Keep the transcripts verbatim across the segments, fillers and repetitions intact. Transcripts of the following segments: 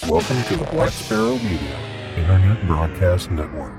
Welcome to the Black Sparrow Media Internet Broadcast Network.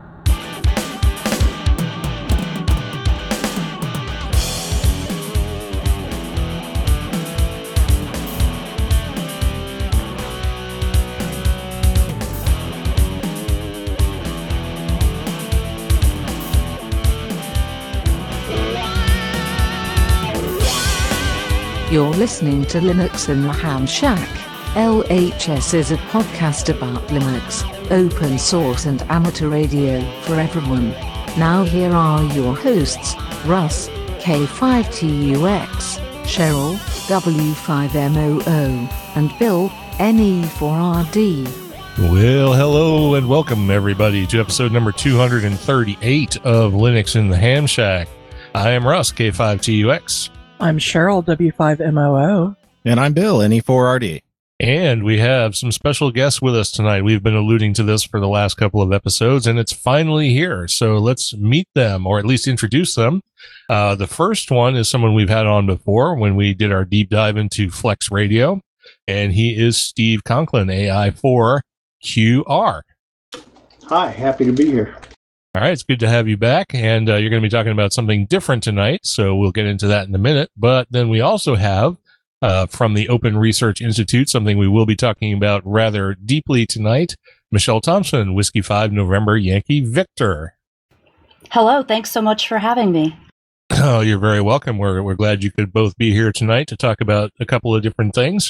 You're listening to Linux in the Ham Shack. L H S is a podcast about Linux, open source and amateur radio for everyone. Now here are your hosts, Russ, K five T U X, Cheryl, W five M O O, and Bill, N E four R D. Well, hello and welcome everybody to episode number two hundred thirty-eight of Linux in the Ham Shack. I am Russ, K five T U X. I'm Cheryl, W five M O O. And I'm Bill, N E four R D. And we have some special guests with us tonight. We've been alluding to this for the last couple of episodes, and it's finally here. So let's meet them, or at least introduce them. Uh, the first one is someone we've had on before when we did our deep dive into Flex Radio, and he is Steve Conklin, A I four Q R. Hi, happy to be here. All right, it's good to have you back, and uh, you're going to be talking about something different tonight, so we'll get into that in a minute. But then we also have, uh, from the Open Research Institute, something we will be talking about rather deeply tonight, Michelle Thompson, Whiskey five November Yankee Victor. Hello, thanks so much for having me. Oh, you're very welcome. We're, we're glad you could both be here tonight to talk about a couple of different things.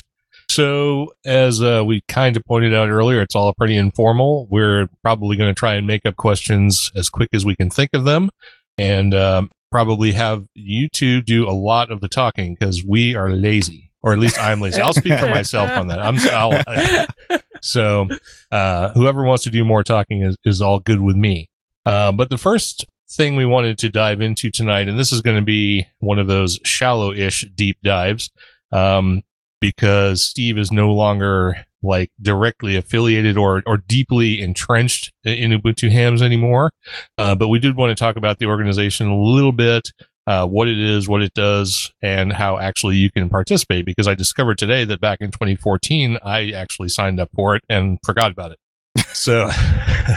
So, as uh, we kind of pointed out earlier, it's all pretty informal. We're probably going to try and make up questions as quick as we can think of them, and um, probably have you two do a lot of the talking because we are lazy, or at least I'm lazy. I'll speak for myself on that. I'm I'll, so uh, whoever wants to do more talking is, is all good with me. Uh, but the first thing we wanted to dive into tonight, and this is going to be one of those shallow-ish deep dives. Um, because Steve is no longer like directly affiliated or, or deeply entrenched in Ubuntu hams anymore. Uh, but we did want to talk about the organization a little bit, uh, what it is, what it does, and how actually you can participate. Because I discovered today that back in twenty fourteen, I actually signed up for it and forgot about it. So uh,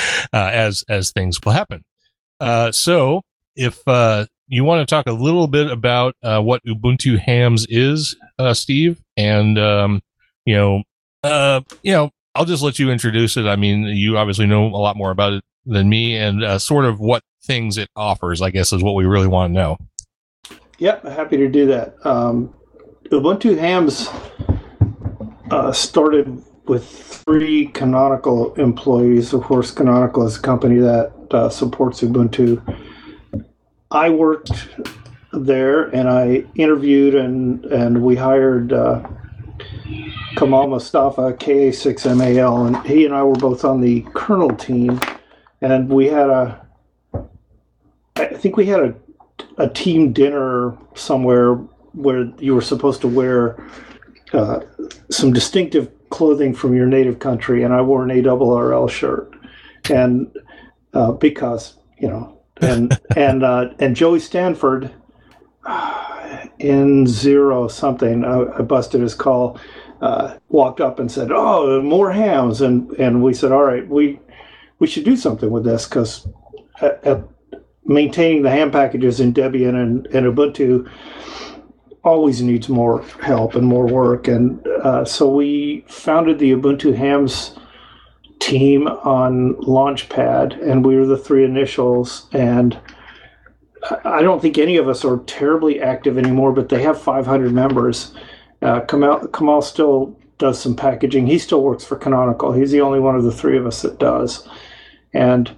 as, as things will happen. Uh, so if, uh, you want to talk a little bit about uh, what Ubuntu Hams is, uh, Steve, and um, you know, uh, you know, I'll just let you introduce it. I mean, you obviously know a lot more about it than me, and uh, sort of what things it offers, I guess, is what we really want to know. Yep, happy to do that. Um, Ubuntu Hams uh, started with three Canonical employees. Of course, Canonical is a company that uh, supports Ubuntu. I worked there, and I interviewed, and, and we hired uh, Kamal Mustafa, K A six M A L, and he and I were both on the kernel team, and we had a, I think we had a, a team dinner somewhere where you were supposed to wear uh, some distinctive clothing from your native country, and I wore an A R R L shirt, and uh, because, you know, and and uh, and Joey Stanford uh, in zero something, I, I busted his call, uh, walked up and said, "Oh, more hams," and and we said, "All right, we we should do something with this because at, at maintaining the ham packages in Debian and, and Ubuntu always needs more help and more work," and uh, so we founded the Ubuntu Hams team on Launchpad, and we were the three initials, and I don't think any of us are terribly active anymore, but they have five hundred members. Uh, Kamal, Kamal still does some packaging. He still works for Canonical. He's the only one of the three of us that does. And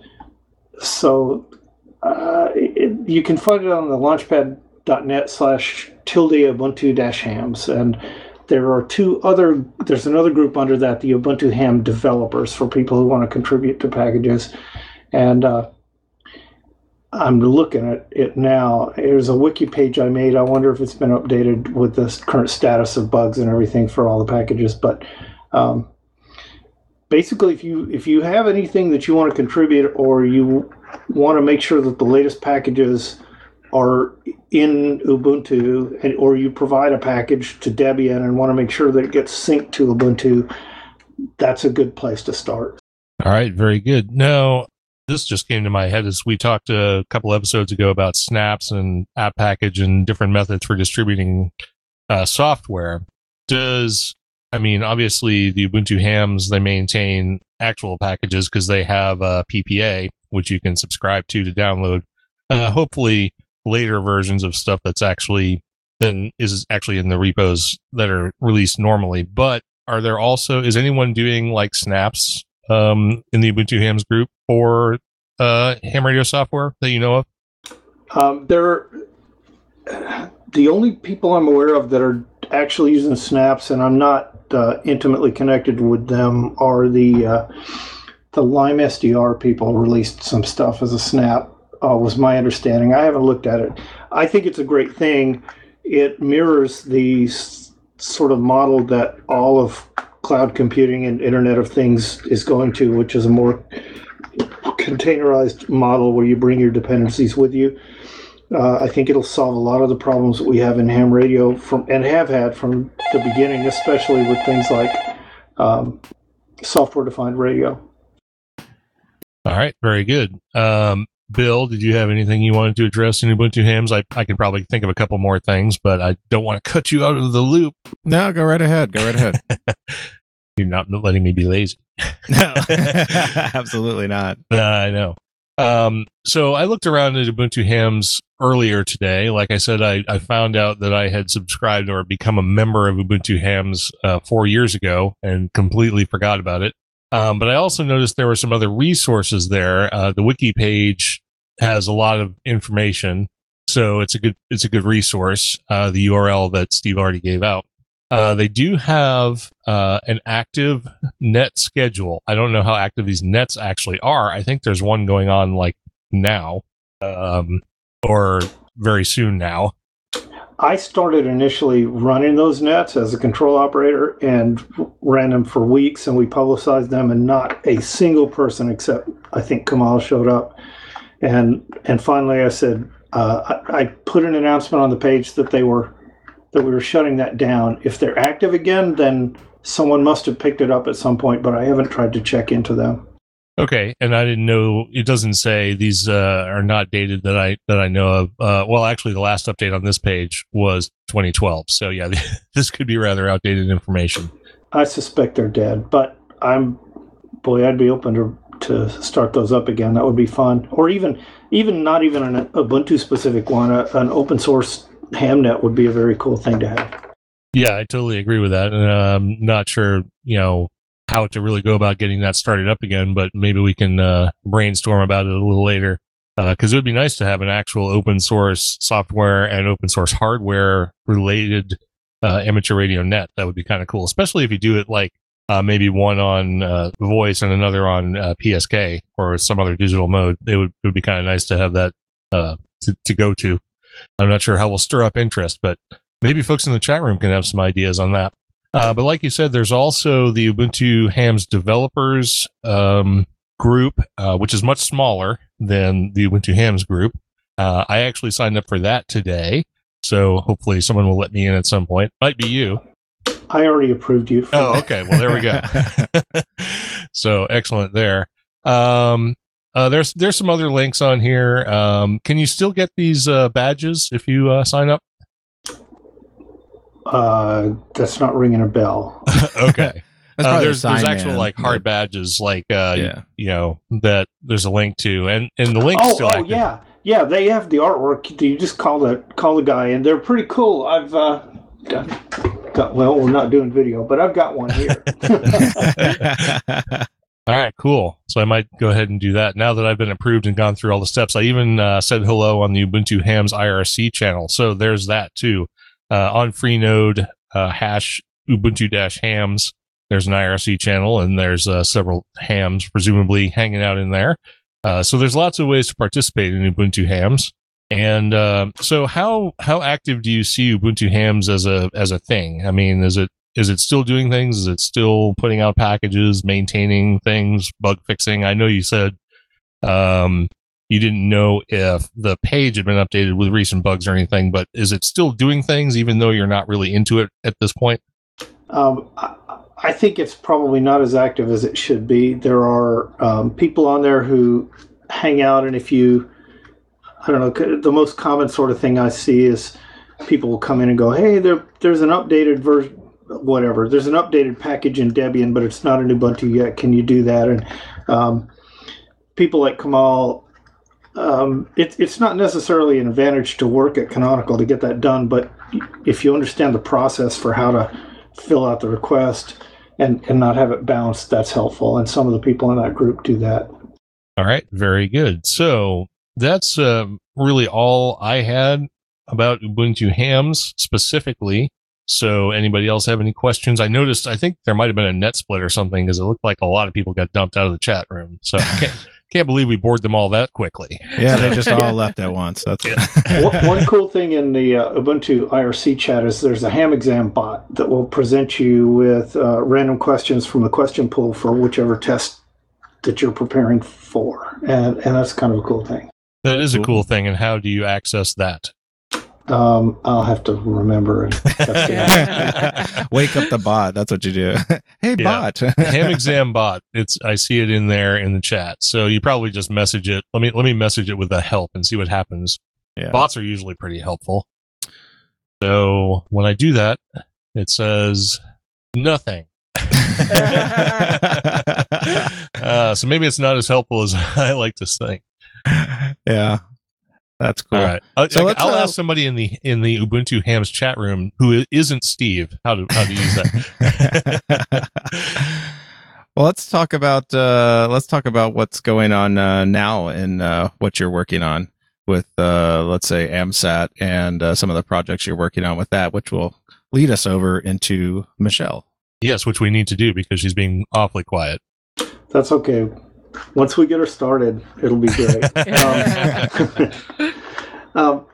so uh, it, you can find it on the launchpad.net slash tilde Ubuntu dash hams, and there are two other, there's another group under that, the Ubuntu Ham developers, for people who want to contribute to packages. And uh, I'm looking at it now. There's a wiki page I made. I wonder if it's been updated with the current status of bugs and everything for all the packages. But um, basically, if you if you have anything that you want to contribute, or you want to make sure that the latest packages are in Ubuntu, and or you provide a package to Debian and want to make sure that it gets synced to Ubuntu, that's a good place to start. All right, very good. Now, this just came to my head as we talked a couple episodes ago about snaps and app package and different methods for distributing uh, software. Does, I mean, obviously the Ubuntu hams, they maintain actual packages because they have a P P A, which you can subscribe to to download. Uh, hopefully later versions of stuff that's actually then is actually in the repos that are released normally. But are there also, is anyone doing like snaps um, in the Ubuntu hams group for uh, ham radio software that you know of? Um, there, the only people I'm aware of that are actually using snaps, and I'm not uh, intimately connected with them, are the uh, the Lime S D R people released some stuff as a snap, uh, was my understanding. I haven't looked at it. I think it's a great thing. It mirrors the s- sort of model that all of cloud computing and Internet of Things is going to, which is a more containerized model where you bring your dependencies with you. Uh, I think it'll solve a lot of the problems that we have in ham radio from and have had from the beginning, especially with things like um, software-defined radio. All right, very good. Um, Bill, did you have anything you wanted to address in Ubuntu hams? I, I can probably think of a couple more things, but I don't want to cut you out of the loop. No, go right ahead. Go right ahead. You're not letting me be lazy. No, absolutely not. Uh, I know. Um, so I looked around at Ubuntu hams earlier today. Like I said, I, I found out that I had subscribed or become a member of Ubuntu hams uh, four years ago and completely forgot about it. Um, but I also noticed there were some other resources there. Uh, the wiki page has a lot of information, so it's a good it's a good resource. Uh, the U R L that Steve already gave out. Uh, they do have uh, an active net schedule. I don't know how active these nets actually are. I think there's one going on like now, um, or very soon now. I started initially running those nets as a control operator and ran them for weeks, and we publicized them, and not a single person except I think Kamal showed up. And and finally I said, uh, I, I put an announcement on the page that they were that we were shutting that down. If they're active again, then someone must have picked it up at some point, but I haven't tried to check into them. Okay, and I didn't know, it doesn't say these uh, are not dated that I that I know of. Uh, well, actually, the last update on this page was twenty twelve. So yeah, this could be rather outdated information. I suspect they're dead, but I'm, boy, I'd be open to to start those up again. That would be fun. Or even even not even an Ubuntu specific one, a, an open source hamnet would be a very cool thing to have. Yeah, I totally agree with that. And uh, I'm not sure, you know, how to really go about getting that started up again, but maybe we can uh, brainstorm about it a little later. Because uh, it would be nice to have an actual open source software and open source hardware related uh, amateur radio net. That would be kind of cool, especially if you do it like uh, maybe one on uh, voice and another on uh, P S K or some other digital mode. It would, it would be kind of nice to have that uh, to, to go to. I'm not sure how we'll stir up interest, but maybe folks in the chat room can have some ideas on that. Uh, but like you said, there's also the Ubuntu hams developers um, group, uh, which is much smaller than the Ubuntu hams group. Uh, I actually signed up for that today, so hopefully someone will let me in at some point. Might be you. I already approved you. For Oh, that. okay. Well, there we go. So excellent there. Um, uh, there's there's some other links on here. Um, can you still get these uh, badges if you uh, sign up? Uh, that's not ringing a bell. Okay. That's Uh, probably there's the there's sign actual man, like hard but- badges like uh Yeah. you know that there's a link to, and and the link's Oh, still oh active. yeah, yeah. They have the artwork. You just call the call the guy, and they're pretty cool. I've uh, got, got well, we're not doing video, but I've got one here. All right, cool. So I might go ahead and do that now that I've been approved and gone through all the steps. I even uh, said hello on the Ubuntu hams I R C channel, so there's that too. Uh, on Freenode uh, hash Ubuntu dash hams. There's an I R C channel, and there's uh, several hams presumably hanging out in there. Uh, so there's lots of ways to participate in Ubuntu hams. And uh, so, how how active do you see Ubuntu hams as a as a thing? I mean, is it is it still doing things? Is it still putting out packages, maintaining things, bug fixing? I know you said um, you didn't know if the page had been updated with recent bugs or anything, but is it still doing things even though you're not really into it at this point? Um, I, I think it's probably not as active as it should be. There are um, people on there who hang out, and if you, I don't know, the most common sort of thing I see is people will come in and go, hey, there, there's an updated version, whatever. There's an updated package in Debian, but it's not in Ubuntu yet. Can you do that? And um, people like Kamal, um, it, it's not necessarily an advantage to work at Canonical to get that done, but if you understand the process for how to fill out the request and, and not have it bounced, that's helpful. And some of the people in that group do that. All right. Very good. So that's uh, really all I had about Ubuntu hams specifically. So anybody else have any questions? I noticed, I think there might have been a net split or something because it looked like a lot of people got dumped out of the chat room. So I can't, can't believe we bored them all that quickly. Yeah, they just all left at once. That's one, one cool thing in the uh, Ubuntu I R C chat is there's a ham exam bot that will present you with uh, random questions from the question pool for whichever test that you're preparing for. And, and that's kind of a cool thing. That is a cool thing. And how do you access that? Um, I'll have to remember it. Wake up the bot. That's what you do. Hey, Yeah. bot. Ham exam bot. It's I see it in there in the chat. So you probably just message it. Let me let me message it with the help and see what happens. Yeah. Bots are usually pretty helpful. So when I do that, it says nothing. uh, so maybe it's not as helpful as I like to think. Yeah. That's cool. All right. I, So I, let's, I'll uh, ask somebody in the in the Ubuntu Hams chat room who isn't Steve how to how to use that. Well, let's talk about uh, let's talk about what's going on uh, now and uh, what you're working on with, uh, let's say, AMSAT and uh, some of the projects you're working on with that, which will lead us over into Michelle. Yes, which we need to do because she's being awfully quiet. That's okay. Once we get her started, it'll be great. um, um,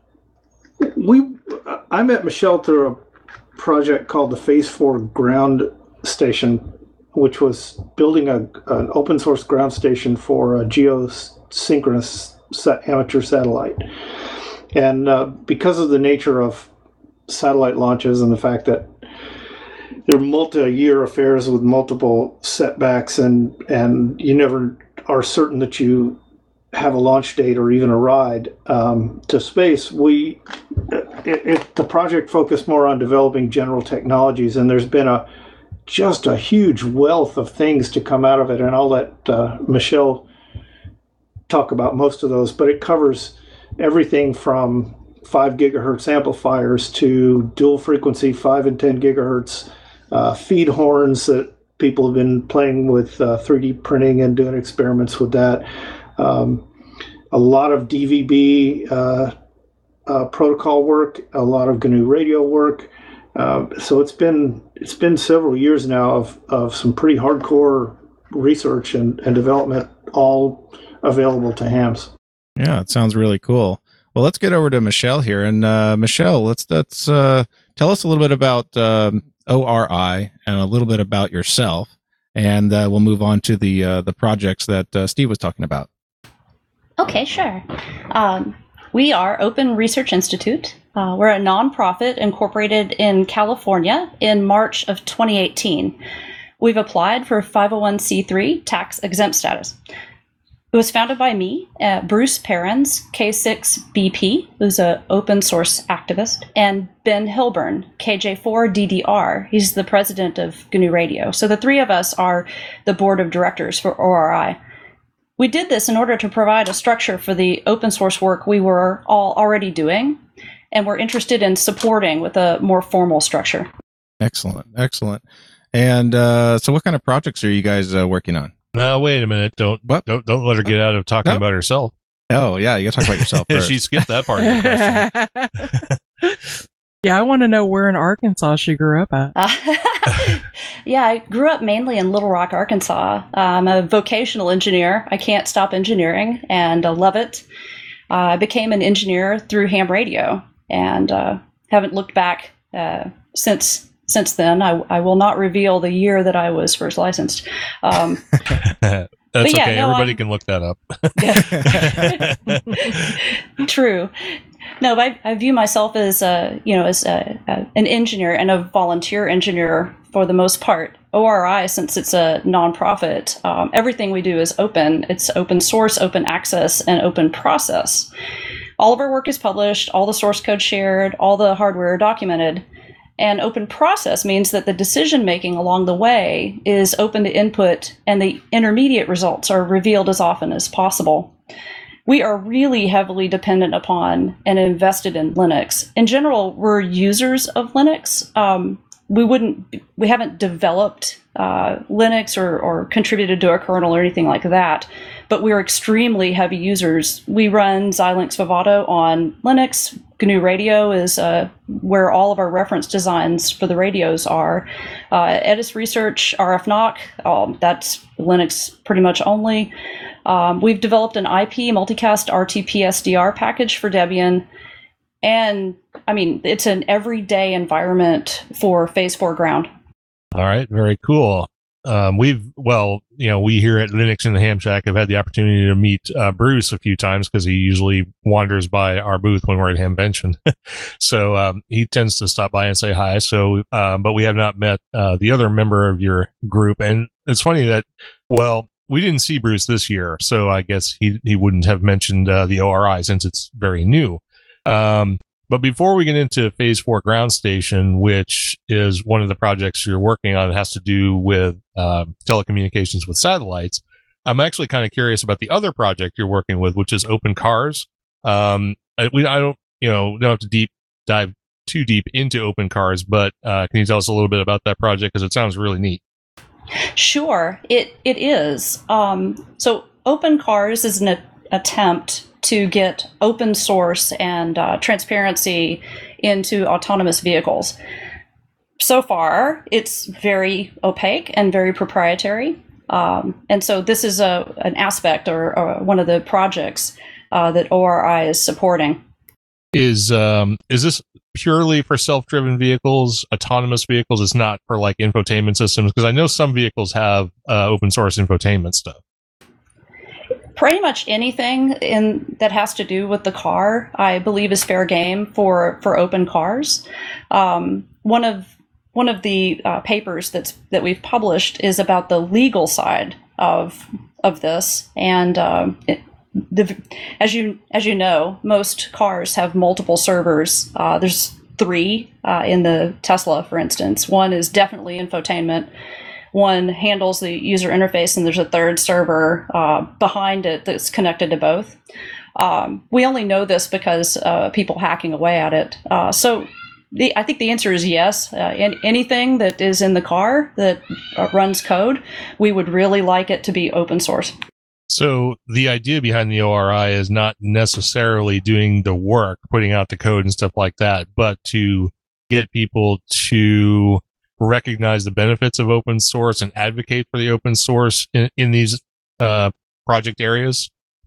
we, I met Michelle through a project called the Phase Four Ground Station, which was building a an open source ground station for a geosynchronous sat, amateur satellite. And uh, because of the nature of satellite launches and the fact that they're multi-year affairs with multiple setbacks, and and you never are certain that you have a launch date or even a ride um, to space. We it, it, the project focused more on developing general technologies, and there's been a just a huge wealth of things to come out of it. And I'll let uh, Michelle talk about most of those, but it covers everything from five gigahertz amplifiers to dual frequency five and ten gigahertz. Uh, feed horns that people have been playing with uh, three D printing and doing experiments with that. Um, a lot of D V B uh, uh, protocol work, a lot of G N U radio work. Uh, so it's been it's been several years now of, of some pretty hardcore research and, and development, all available to hams. Yeah, it sounds really cool. Well, let's get over to Michelle here, and uh, Michelle, let's let's uh, tell us a little bit about Um, O R I and a little bit about yourself, and uh, we'll move on to the uh, the projects that uh, Steve was talking about. Okay, sure. Um, we are Open Research Institute. Uh, we're a nonprofit incorporated in California in March of twenty eighteen. We've applied for five oh one c three tax exempt status. It was founded by me, uh, Bruce Perrins, K six B P, who's an open source activist, and Ben Hilburn, K J four D D R. He's the president of G N U Radio. So the three of us are the board of directors for O R I. We did this in order to provide a structure for the open source work we were all already doing, and we're interested in supporting with a more formal structure. Excellent, excellent. And uh, so, what kind of projects are you guys uh, working on? Now, wait a minute. Don't What? don't don't let her get out of talking No. about herself. Oh, yeah, you got to talk about yourself first. She skipped that part of the question. Yeah, I want to know where in Arkansas she grew up at. Uh, yeah, I grew up mainly in Little Rock, Arkansas. I'm a vocational engineer. I can't stop engineering, and I love it. Uh, I became an engineer through ham radio, and uh, haven't looked back uh, since since then. I, I will not reveal the year that I was first licensed. Um, That's yeah, okay. no, Everybody I'm- can look that up. True. No, but I, I view myself as a, you know, as a, a, an engineer and a volunteer engineer for the most part. O R I, since it's a nonprofit, um, everything we do is open. It's open source, open access, and open process. All of our work is published, all the source code shared, all the hardware documented. And open process means that the decision making along the way is open to input, and the intermediate results are revealed as often as possible. We are really heavily dependent upon and invested in Linux. In general, we're users of Linux. Um, we wouldn't, we haven't developed uh, Linux or, or contributed to a kernel or anything like that, but we're extremely heavy users. We run Xilinx Vivado on Linux. G N U Radio is uh, where all of our reference designs for the radios are. Uh, Edis Research, R F N O C, um, that's Linux pretty much only. Um, we've developed an I P multicast R T P S D R package for Debian. And I mean, it's an everyday environment for Phase four Ground. All right, very cool. Um, we've, well, you know, we here at Linux in the Ham Shack have had the opportunity to meet uh, Bruce a few times because he usually wanders by our booth when we're at Hamvention. So um, he tends to stop by and say hi. So, um, but we have not met uh, the other member of your group. And it's funny that, well, we didn't see Bruce this year, so I guess he, he wouldn't have mentioned uh, the O R I since it's very new. Um, but before we get into Phase four Ground Station, which is one of the projects you're working on, it has to do with uh, telecommunications with satellites. I'm actually kind of curious about the other project you're working with, which is Open Cars. Um, I, we, I don't, you know, don't have to deep dive too deep into Open Cars, but uh, can you tell us a little bit about that project? Because it sounds really neat. Sure, it it is. Um, so Open Cars is an a- attempt to get open source and uh, transparency into autonomous vehicles. So far, it's very opaque and very proprietary. Um, and so this is a an aspect or, or one of the projects uh, that O R I is supporting. Is um, is this purely for self-driven vehicles, autonomous vehicles? It's not for like infotainment systems? Because I know some vehicles have uh, open source infotainment stuff. Pretty much anything in that has to do with the car, I believe, is fair game for, for Open Cars. Um, one of one of the uh, papers that's that we've published is about the legal side of of this, and um, it, the as you as you know, most cars have multiple servers. Uh, there's three uh, in the Tesla, for instance. One is definitely infotainment. One handles the user interface, and there's a third server uh, behind it that's connected to both. Um, we only know this because uh, people hacking away at it. Uh, so the, I think the answer is yes. Uh, in, anything that is in the car that uh, runs code, we would really like it to be open source. So the idea behind the O R I is not necessarily doing the work, putting out the code and stuff like that, but to get people to recognize the benefits of open source and advocate for the open source in, in these uh, project areas?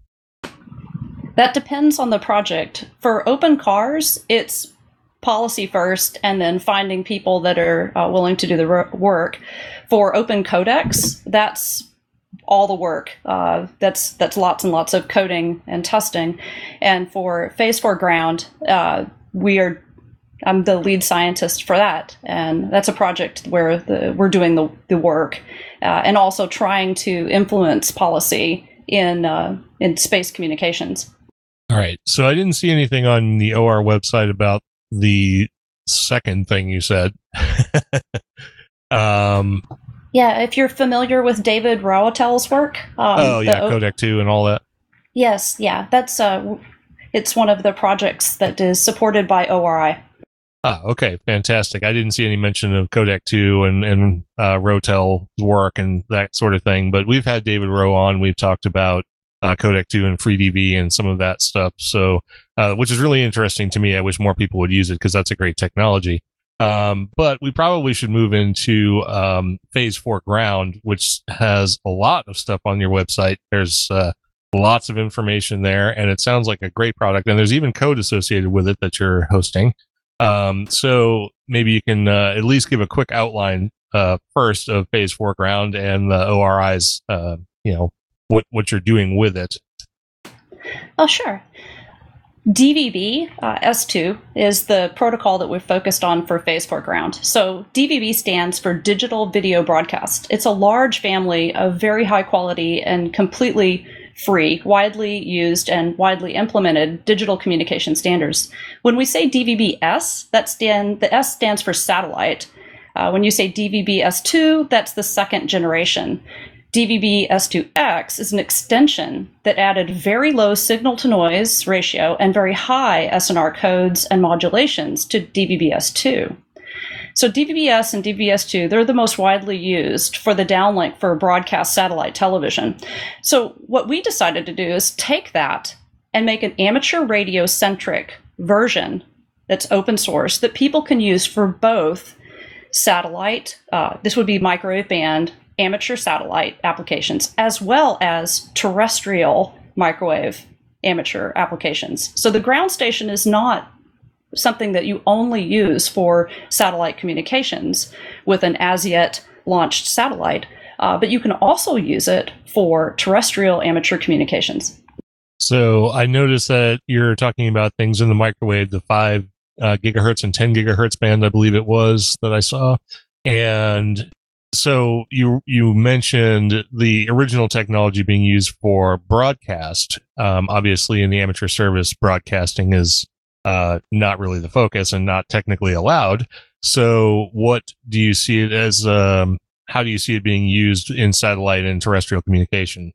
That depends on the project. For Open Cars, it's policy first and then finding people that are uh, willing to do the ro- work. For Open Codecs, that's all the work. Uh, that's that's lots and lots of coding and testing. And for Phase four Ground, uh, we are I'm the lead scientist for that, and that's a project where the, we're doing the, the work uh, and also trying to influence policy in uh, in space communications. All right. So I didn't see anything on the O R website about the second thing you said. um, yeah, if you're familiar with David Rautel's work. Um, oh, yeah, o- Codec two and all that. Yes, yeah, that's uh, it's one of the projects that is supported by O R I. Ah, okay, fantastic. I didn't see any mention of Codec two and, and uh, Rotel's work and that sort of thing, but we've had David Rowe on. We've talked about uh, Codec two and FreeDB and some of that stuff, so uh, which is really interesting to me. I wish more people would use it because that's a great technology. Um, but we probably should move into um, Phase four Ground, which has a lot of stuff on your website. There's uh, lots of information there, and it sounds like a great product, and there's even code associated with it that you're hosting. Um, so maybe you can uh, at least give a quick outline uh, first of Phase four Ground and the O R I's, uh, you know, what what you're doing with it. Oh, sure. D V B uh, S two is the protocol that we've focused on for phase four ground. So D V B stands for Digital Video Broadcast. It's a large family of very high quality and completely free, widely used and widely implemented digital communication standards. When we say D V B S, that stand, the S stands for satellite. Uh, when you say D V B S two, that's the second generation. D V B S two X is an extension that added very low signal-to-noise ratio and very high S N R codes and modulations to D V B S two. So D V B S and D V B S two, they're the most widely used for the downlink for broadcast satellite television. So what we decided to do is take that and make an amateur radio-centric version that's open source that people can use for both satellite, uh, this would be microwave band, amateur satellite applications, as well as terrestrial microwave amateur applications. So the ground station is not something that you only use for satellite communications with an as yet launched satellite, uh, but you can also use it for terrestrial amateur communications. So I noticed that you're talking about things in the microwave, the five uh, gigahertz and ten gigahertz band, I believe it was, that I saw. And so you you mentioned the original technology being used for broadcast. Um, obviously, in the amateur service, broadcasting is uh, not really the focus and not technically allowed. So what do you see it as? Um, how do you see it being used in satellite and terrestrial communication?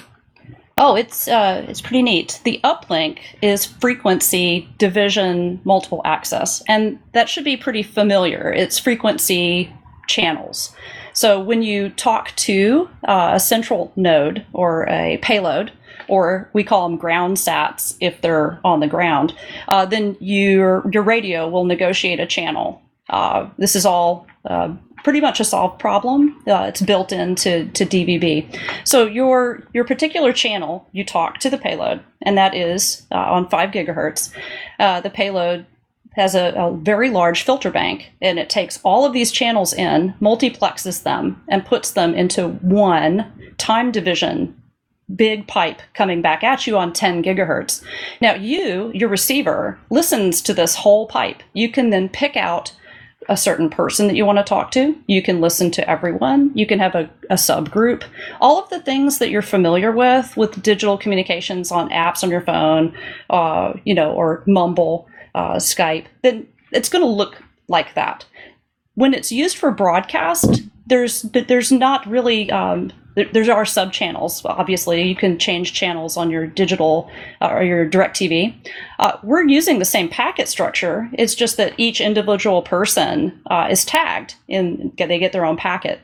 Oh, it's uh, it's pretty neat. The uplink is frequency division multiple access, and that should be pretty familiar. It's frequency channels. So when you talk to uh, a central node or a payload, or we call them ground sats if they're on the ground, uh, then your your radio will negotiate a channel. Uh, this is all uh, pretty much a solved problem. Uh, it's built into to D V B. So your your particular channel, you talk to the payload, and that is uh, on five gigahertz. Uh, the payload has a, a very large filter bank, and it takes all of these channels in, multiplexes them, and puts them into one time division big pipe coming back at you on ten gigahertz. Now you, your receiver, listens to this whole pipe. You can then pick out a certain person that you want to talk to. You can listen to everyone. You can have a, a subgroup. All of the things that you're familiar with with digital communications on apps on your phone, uh, you know, or Mumble, Uh, Skype, then it's going to look like that. When it's used for broadcast, there's there's not really um, there, there are sub channels. Obviously, you can change channels on your digital uh, or your DirecTV. Uh, we're using the same packet structure. It's just that each individual person uh, is tagged and they get their own packet.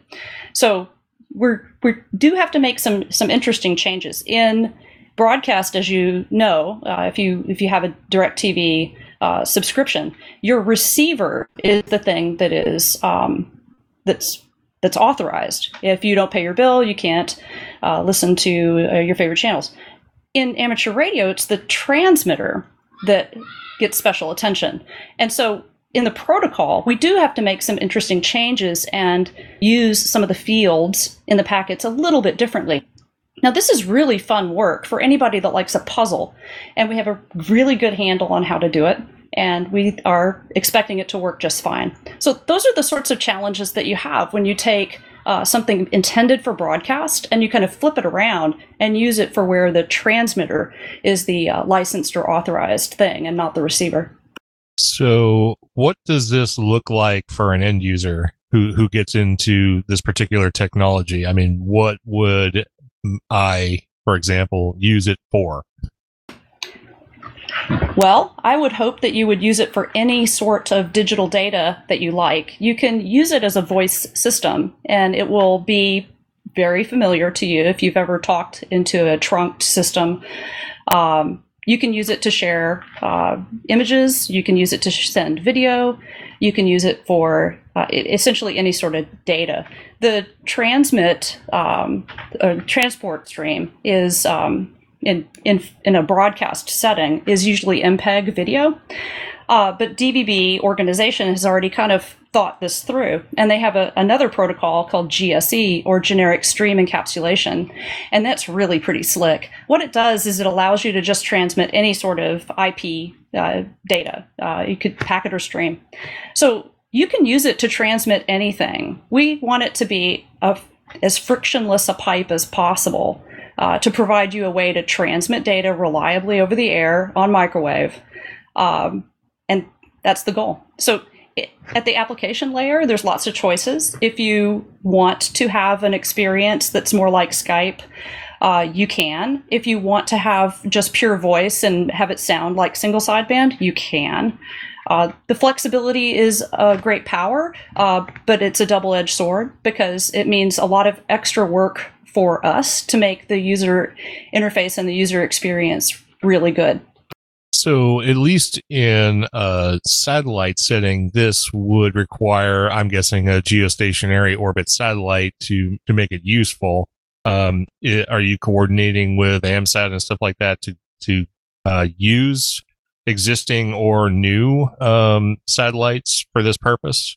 So we're we do have to make some some interesting changes in broadcast. As you know, uh, if you if you have a DirecTV Uh, subscription, your receiver is the thing that is um, that's that's authorized. If you don't pay your bill, you can't uh, listen to uh, your favorite channels. In amateur radio, it's the transmitter that gets special attention. And so in the protocol, we do have to make some interesting changes and use some of the fields in the packets a little bit differently. Now, this is really fun work for anybody that likes a puzzle, and we have a really good handle on how to do it, and we are expecting it to work just fine. So those are the sorts of challenges that you have when you take uh, something intended for broadcast and you kind of flip it around and use it for where the transmitter is the uh, licensed or authorized thing and not the receiver. So what does this look like for an end user who, who gets into this particular technology? I mean, what would I, for example, use it for? Well, I would hope that you would use it for any sort of digital data that you like. You can use it as a voice system, and it will be very familiar to you if you've ever talked into a trunked system. Um, you can use it to share uh, images. You can use it to send video. You can use it for uh, essentially any sort of data. The transmit um, or transport stream is um, in in in a broadcast setting is usually M P E G video, uh, but D V B organization has already kind of thought this through. And they have a, another protocol called G S E, or Generic Stream Encapsulation. And that's really pretty slick. What it does is it allows you to just transmit any sort of I P uh, data. Uh, you could packet or stream. So you can use it to transmit anything. We want it to be a, as frictionless a pipe as possible uh, to provide you a way to transmit data reliably over the air on microwave. Um, and that's the goal. So at the application layer, there's lots of choices. If you want to have an experience that's more like Skype, uh, you can. If you want to have just pure voice and have it sound like single sideband, you can. Uh, the flexibility is a great power, uh, but it's a double-edged sword because it means a lot of extra work for us to make the user interface and the user experience really good. So at least in a satellite setting, this would require, I'm guessing, a geostationary orbit satellite to, to make it useful. Um, it, are you coordinating with AMSAT and stuff like that to, to uh, use existing or new um, satellites for this purpose?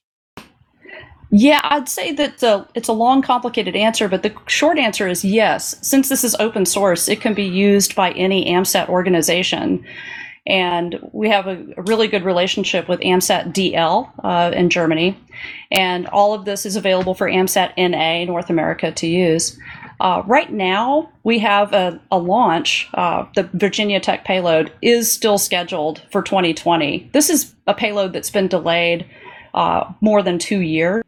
Yeah, I'd say that uh, it's a long, complicated answer, but the short answer is yes. Since this is open source, it can be used by any AMSAT organization. And we have a, a really good relationship with AMSAT D L uh, in Germany. And all of this is available for AMSAT N A, North America, to use. Uh, right now, we have a, a launch. Uh, the Virginia Tech payload is still scheduled for twenty twenty. This is a payload that's been delayed uh, more than two years.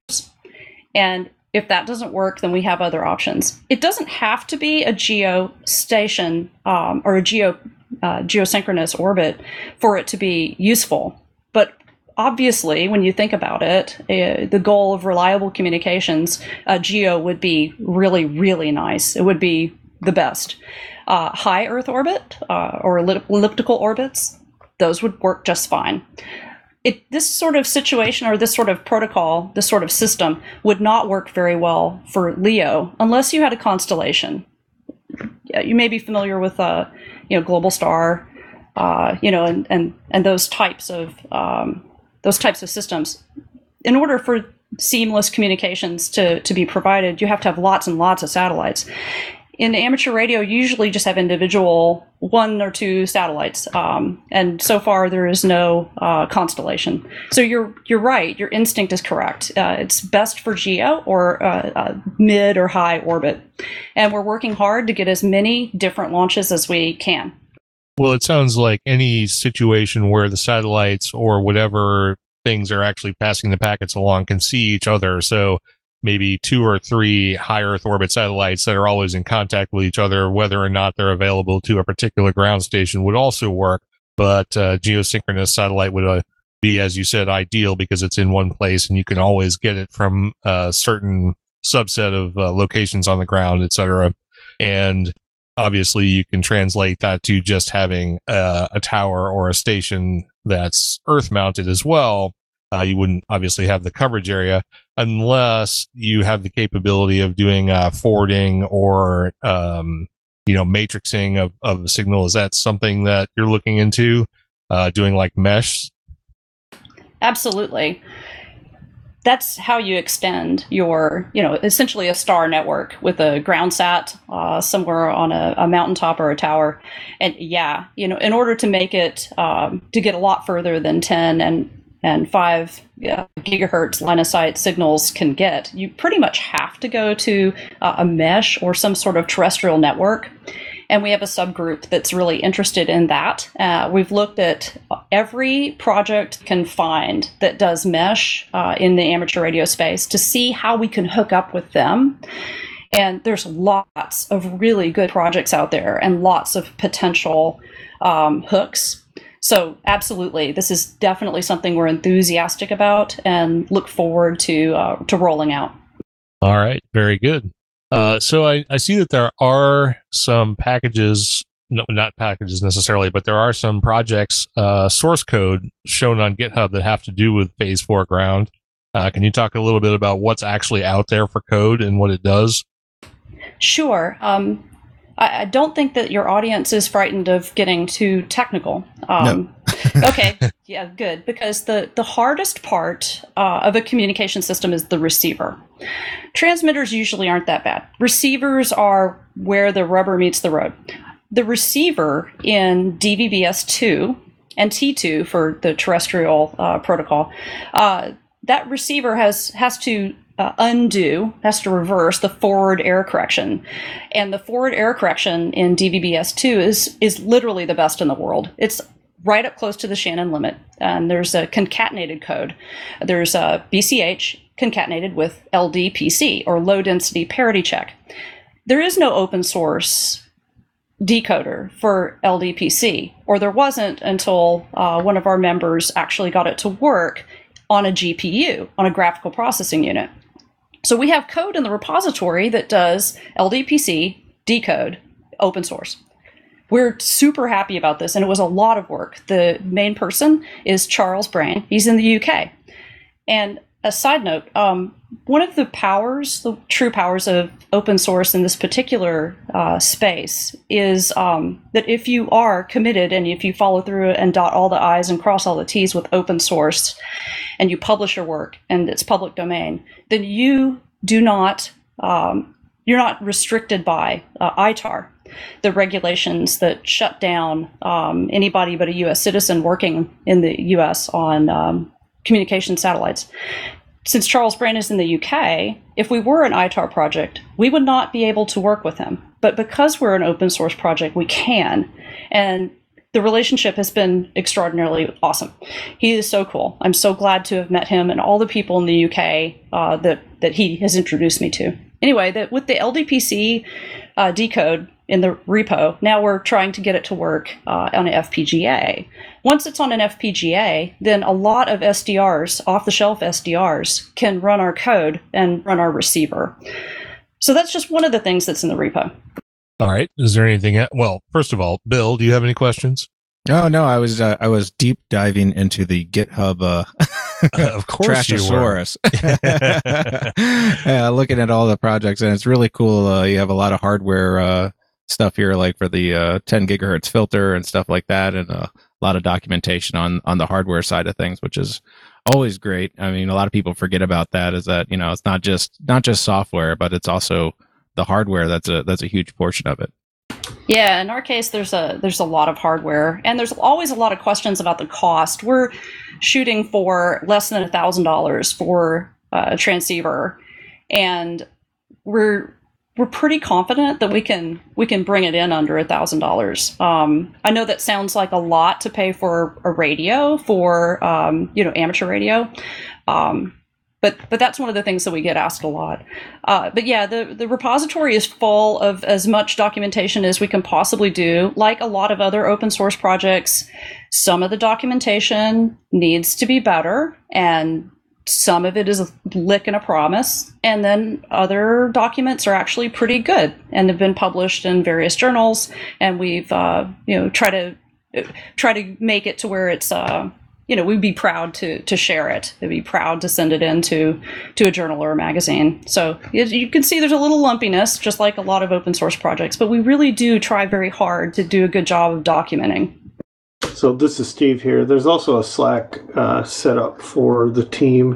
And if that doesn't work, then we have other options. It doesn't have to be a geostation um, or a geo uh, geosynchronous orbit for it to be useful. But obviously, when you think about it, uh, the goal of reliable communications, uh, geo would be really, really nice. It would be the best. Uh, high Earth orbit uh, or ellip- elliptical orbits, those would work just fine. It, this sort of situation or this sort of protocol, this sort of system would not work very well for LEO unless you had a constellation. You may be familiar with, uh, you know, Globalstar, uh, you know, and, and, and those types of um, those types of systems. In order for seamless communications to, to be provided, you have to have lots and lots of satellites. In amateur radio, you usually just have individual one or two satellites, um, and so far there is no uh, constellation. So you're you're right. Your instinct is correct. Uh, it's best for GEO or uh, uh, mid or high orbit, and we're working hard to get as many different launches as we can. Well, it sounds like any situation where the satellites or whatever things are actually passing the packets along can see each other. So maybe two or three high Earth orbit satellites that are always in contact with each other, whether or not they're available to a particular ground station, would also work. But uh, geosynchronous satellite would uh, be, as you said, ideal because it's in one place and you can always get it from a certain subset of uh, locations on the ground, et cetera. And obviously, you can translate that to just having uh, a tower or a station that's Earth mounted as well. Uh, you wouldn't obviously have the coverage area unless you have the capability of doing uh, forwarding or, um, you know, matrixing of, of the signal. Is that something that you're looking into, uh, doing like mesh? Absolutely. That's how you extend your, you know, essentially a star network with a ground sat uh, somewhere on a, a mountaintop or a tower. And yeah, you know, in order to make it, um, to get a lot further than ten and and five yeah, gigahertz line of sight signals can get, you pretty much have to go to uh, a mesh or some sort of terrestrial network. And we have a subgroup that's really interested in that. Uh, we've looked at every project can find that does mesh uh, in the amateur radio space to see how we can hook up with them. And there's lots of really good projects out there and lots of potential um, hooks. So absolutely, this is definitely something we're enthusiastic about and look forward to uh, to rolling out. All right, very good. Uh, so I, I see that there are some packages, no, not packages necessarily, but there are some projects, uh, source code shown on GitHub that have to do with Phase four ground. Uh, can you talk a little bit about what's actually out there for code and what it does? Sure. Um, I, I don't think that your audience is frightened of getting too technical. Um, no. Okay, yeah, good. Because the, the hardest part uh, of a communication system is the receiver. Transmitters usually aren't that bad. Receivers are where the rubber meets the road. The receiver in D V B S two and T two for the terrestrial uh, protocol, uh, that receiver has has to uh, undo, has to reverse the forward error correction. And the forward error correction in D V B S two is is literally the best in the world. It's right up close to the Shannon limit. And there's a concatenated code. There's a B C H concatenated with L D P C, or low density parity check. There is no open source decoder for L D P C, or there wasn't until uh, one of our members actually got it to work on a G P U, on a graphical processing unit. So we have code in the repository that does L D P C decode open source. We're super happy about this, and it was a lot of work. The main person is Charles Brain. He's in the U K. And a side note, um, one of the powers, the true powers of open source in this particular uh, space is um, that if you are committed and if you follow through and dot all the I's and cross all the T's with open source, and you publish your work and it's public domain, then you do not, um, you're not restricted by uh, I T A R, the regulations that shut down um, anybody but a U S citizen working in the U S on um, communication satellites. Since Charles Brain is in the U K, if we were an I T A R project, we would not be able to work with him. But because we're an open source project, we can. And the relationship has been extraordinarily awesome. He is so cool. I'm so glad to have met him and all the people in the U K uh, that, that he has introduced me to. Anyway, that with the L D P C uh, decode in the repo, now we're trying to get it to work uh, on an F P G A. Once it's on an F P G A, then a lot of S D Rs, off-the-shelf S D Rs, can run our code and run our receiver. So that's just one of the things that's in the repo. All right. Is there anything? Else? Well, first of all, Bill, do you have any questions? No, no. I was uh, I was deep diving into the GitHub. Uh, uh, of course, you were. Yeah, looking at all the projects, and it's really cool. Uh, you have a lot of hardware uh, stuff here, like for the uh, ten gigahertz filter and stuff like that, and uh, a lot of documentation on on the hardware side of things, which is always great. I mean, a lot of people forget about that. Is that, you know, it's not just not just software, but it's also the hardware. That's a that's a huge portion of it. Yeah, in our case, there's a there's a lot of hardware, and there's always a lot of questions about the cost. We're shooting for less than a thousand dollars for uh, a transceiver, and we're we're pretty confident that we can we can bring it in under a thousand dollars. Um, I know that sounds like a lot to pay for a radio, for um, you know, amateur radio. Um, But but that's one of the things that we get asked a lot. Uh, but yeah, the, the repository is full of as much documentation as we can possibly do. Like a lot of other open source projects, some of the documentation needs to be better, and some of it is a lick and a promise. And then other documents are actually pretty good and have been published in various journals. And we've uh, you know try to try to make it to where it's uh, you know, we'd be proud to to share it. We'd be proud to send it in to, to a journal or a magazine. So you can see there's a little lumpiness, just like a lot of open source projects, but we really do try very hard to do a good job of documenting. So this is Steve here. There's also a Slack uh, set up for the team.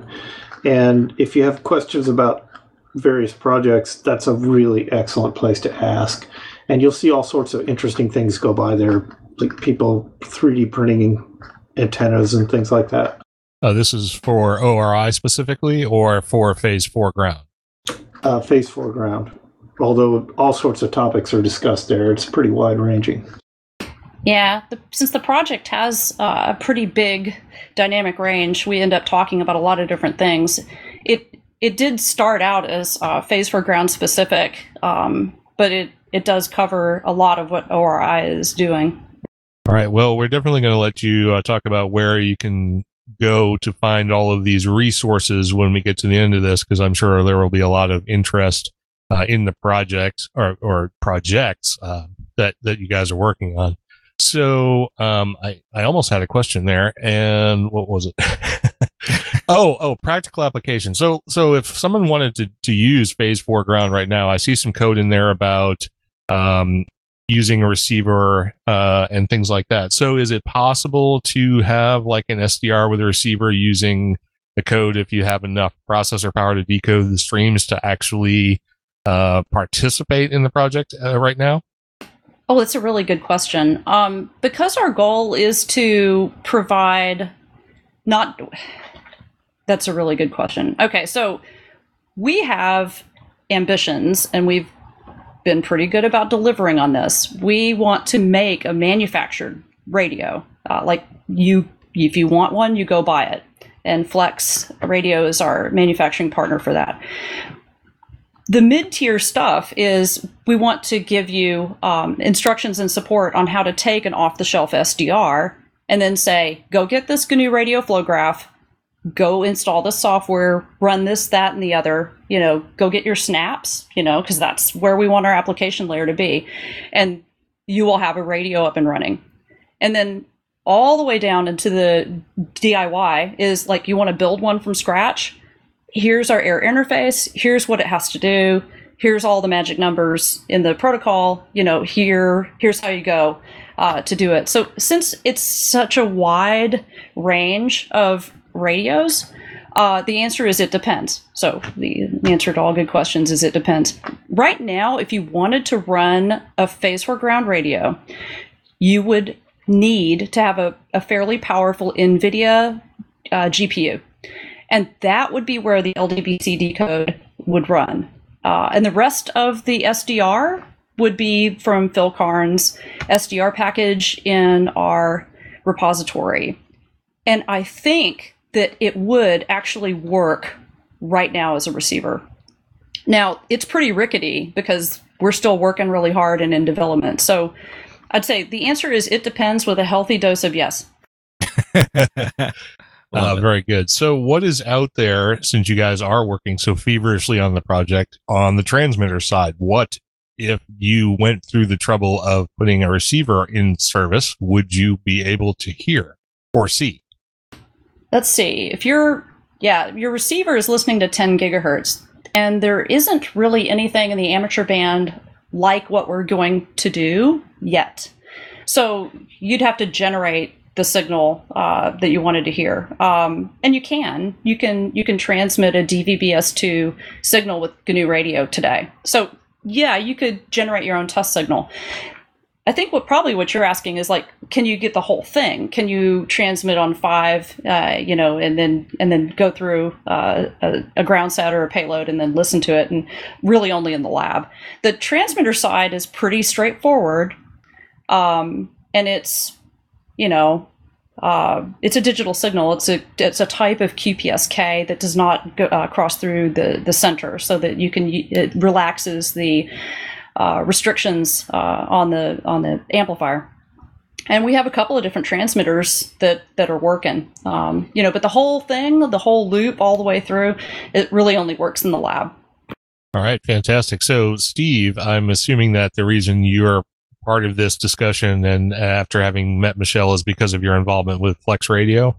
And if you have questions about various projects, that's a really excellent place to ask. And you'll see all sorts of interesting things go by there, like people three D printing antennas and things like that. Oh, this is for O R I specifically, or for phase four ground? Uh, phase four ground. Although all sorts of topics are discussed there, it's pretty wide ranging. Yeah, the, since the project has uh, a pretty big dynamic range, we end up talking about a lot of different things. It it did start out as uh, phase four ground specific, um, but it, it does cover a lot of what O R I is doing. All right. Well, we're definitely going to let you uh, talk about where you can go to find all of these resources when we get to the end of this, because I'm sure there will be a lot of interest uh, in the project or, or projects uh, that, that you guys are working on. So um, I, I almost had a question there. And what was it? oh, oh, practical application. So so if someone wanted to, to use phase four ground right now, I see some code in there about um, using a receiver uh, and things like that. So is it possible to have like an S D R with a receiver using the code if you have enough processor power to decode the streams to actually uh, participate in the project uh, right now? Oh, that's a really good question. Um, because our goal is to provide not... That's a really good question. Okay, so we have ambitions, and we've been pretty good about delivering on this. We want to make a manufactured radio. Uh, like you, if you want one, you go buy it. And Flex Radio is our manufacturing partner for that. The mid-tier stuff is we want to give you um, instructions and support on how to take an off-the-shelf S D R and then say, go get this G N U radio flow graph, go install the software, run this, that, and the other, you know, go get your snaps, you know, because that's where we want our application layer to be. And you will have a radio up and running. And then all the way down into the D I Y is like, you want to build one from scratch. Here's our air interface. Here's what it has to do. Here's all the magic numbers in the protocol. You know, here, here's how you go uh, to do it. So since it's such a wide range of radios, uh, the answer is it depends. So the answer to all good questions is it depends. Right now, if you wanted to run a phase four ground radio, you would need to have a, a fairly powerful NVIDIA uh, G P U. And that would be where the L D B C decode would run. Uh, and the rest of the S D R would be from Phil Karn's S D R package in our repository. And I think that it would actually work right now as a receiver. Now, it's pretty rickety because we're still working really hard and in development. So I'd say the answer is it depends with a healthy dose of yes. Uh, very good. So what is out there, since you guys are working so feverishly on the project, on the transmitter side? What if you went through the trouble of putting a receiver in service, would you be able to hear or see? Let's see. If you're, yeah, your receiver is listening to ten gigahertz, and there isn't really anything in the amateur band like what we're going to do yet. So you'd have to generate the signal uh, that you wanted to hear, um, and you can you can you can transmit a D V B S two signal with G N U radio today. So yeah, you could generate your own test signal. I think what probably what you're asking is like, can you get the whole thing? Can you transmit on five, uh, you know, and then and then go through uh, a, a ground set or a payload and then listen to it, and really only in the lab. The transmitter side is pretty straightforward, um, and it's you know, uh, it's a digital signal. It's a it's a type of Q P S K that does not go, uh, cross through the, the center, so that you can it relaxes the uh, restrictions uh, on the on the amplifier. And we have a couple of different transmitters that that are working. Um, you know, but the whole thing, the whole loop, all the way through, it really only works in the lab. All right, fantastic. So, Steve, I'm assuming that the reason you're part of this discussion and after having met Michelle is because of your involvement with Flex Radio?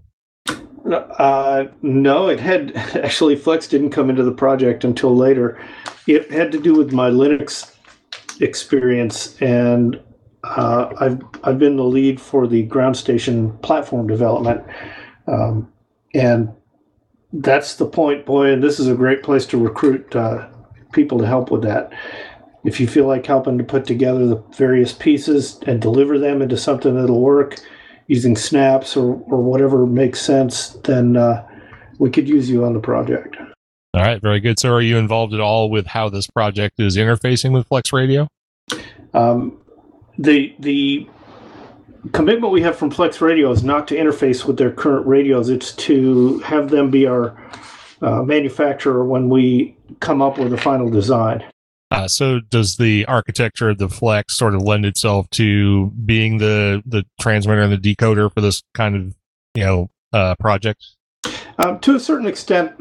Uh, no, it had actually Flex didn't come into the project until later. It had to do with my Linux experience, and uh, I've I've been the lead for the ground station platform development, um, and that's the point, boy. And this is a great place to recruit uh, people to help with that. If you feel like helping to put together the various pieces and deliver them into something that'll work using snaps or, or whatever makes sense, then uh, we could use you on the project. All right, very good. So are you involved at all with how this project is interfacing with Flex Radio? Um, the the commitment we have from Flex Radio is not to interface with their current radios. It's to have them be our uh, manufacturer when we come up with a final design. Uh, so does the architecture of the Flex sort of lend itself to being the, the transmitter and the decoder for this kind of, you know, uh, project? Um, to a certain extent,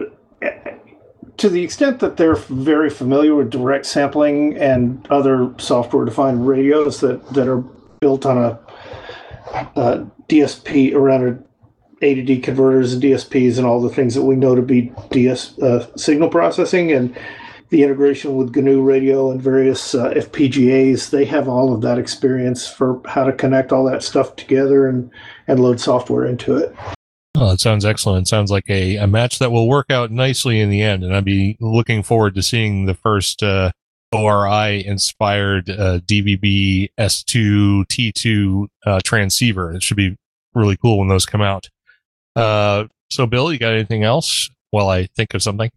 to the extent that they're very familiar with direct sampling and other software-defined radios that, that are built on a, a D S P, around a A to D converters and D S Ps and all the things that we know to be D S uh, signal processing, and the integration with G N U Radio and various uh, F P G As. They have all of that experience for how to connect all that stuff together and, and load software into it. Oh, it sounds excellent. It sounds like a, a match that will work out nicely in the end. And I'd be looking forward to seeing the first uh, O R I-inspired uh, D V B S two T two uh, transceiver. It should be really cool when those come out. Uh, so, Bill, you got anything else while I think of something?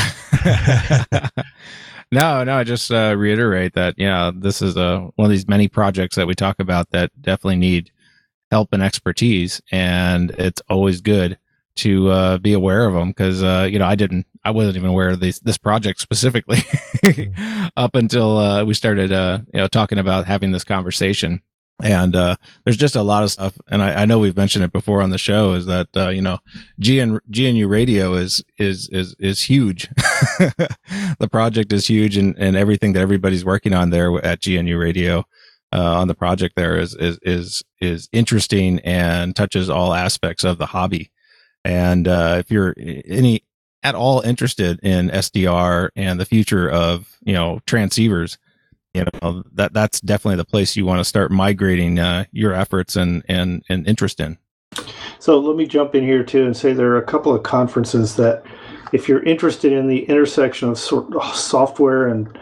no, no, I just uh, reiterate that, yeah, this is a, one of these many projects that we talk about that definitely need help and expertise. And it's always good to uh, be aware of them because, uh, you know, I didn't, I wasn't even aware of this, this project specifically up until uh, we started, uh, you know, talking about having this conversation. And uh, there's just a lot of stuff, and I, I know we've mentioned it before on the show. Is that uh, you know, G N U Radio is is is is huge. The project is huge, and, and everything that everybody's working on there at G N U Radio uh, on the project there is is is is interesting and touches all aspects of the hobby. And uh, if you're any at all interested in S D R and the future of you know transceivers, you know, that that's definitely the place you want to start migrating uh, your efforts and, and, and interest in. So let me jump in here too and say there are a couple of conferences that if you're interested in the intersection of sort of software and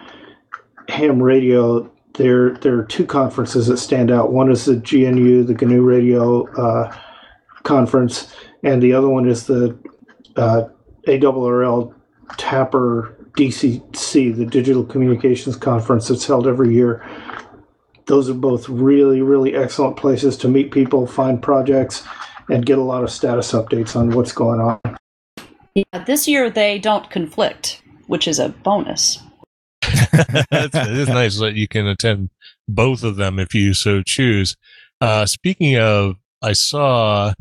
ham radio, there there are two conferences that stand out. One is the G N U, the G N U Radio uh, conference, and the other one is the uh, A R R L Tapper D C C, the Digital Communications Conference that's held every year. Those are both really, really excellent places to meet people, find projects, and get a lot of status updates on what's going on. Yeah, this year they don't conflict, which is a bonus. It's, it is nice that you can attend both of them if you so choose. Uh, speaking of, I saw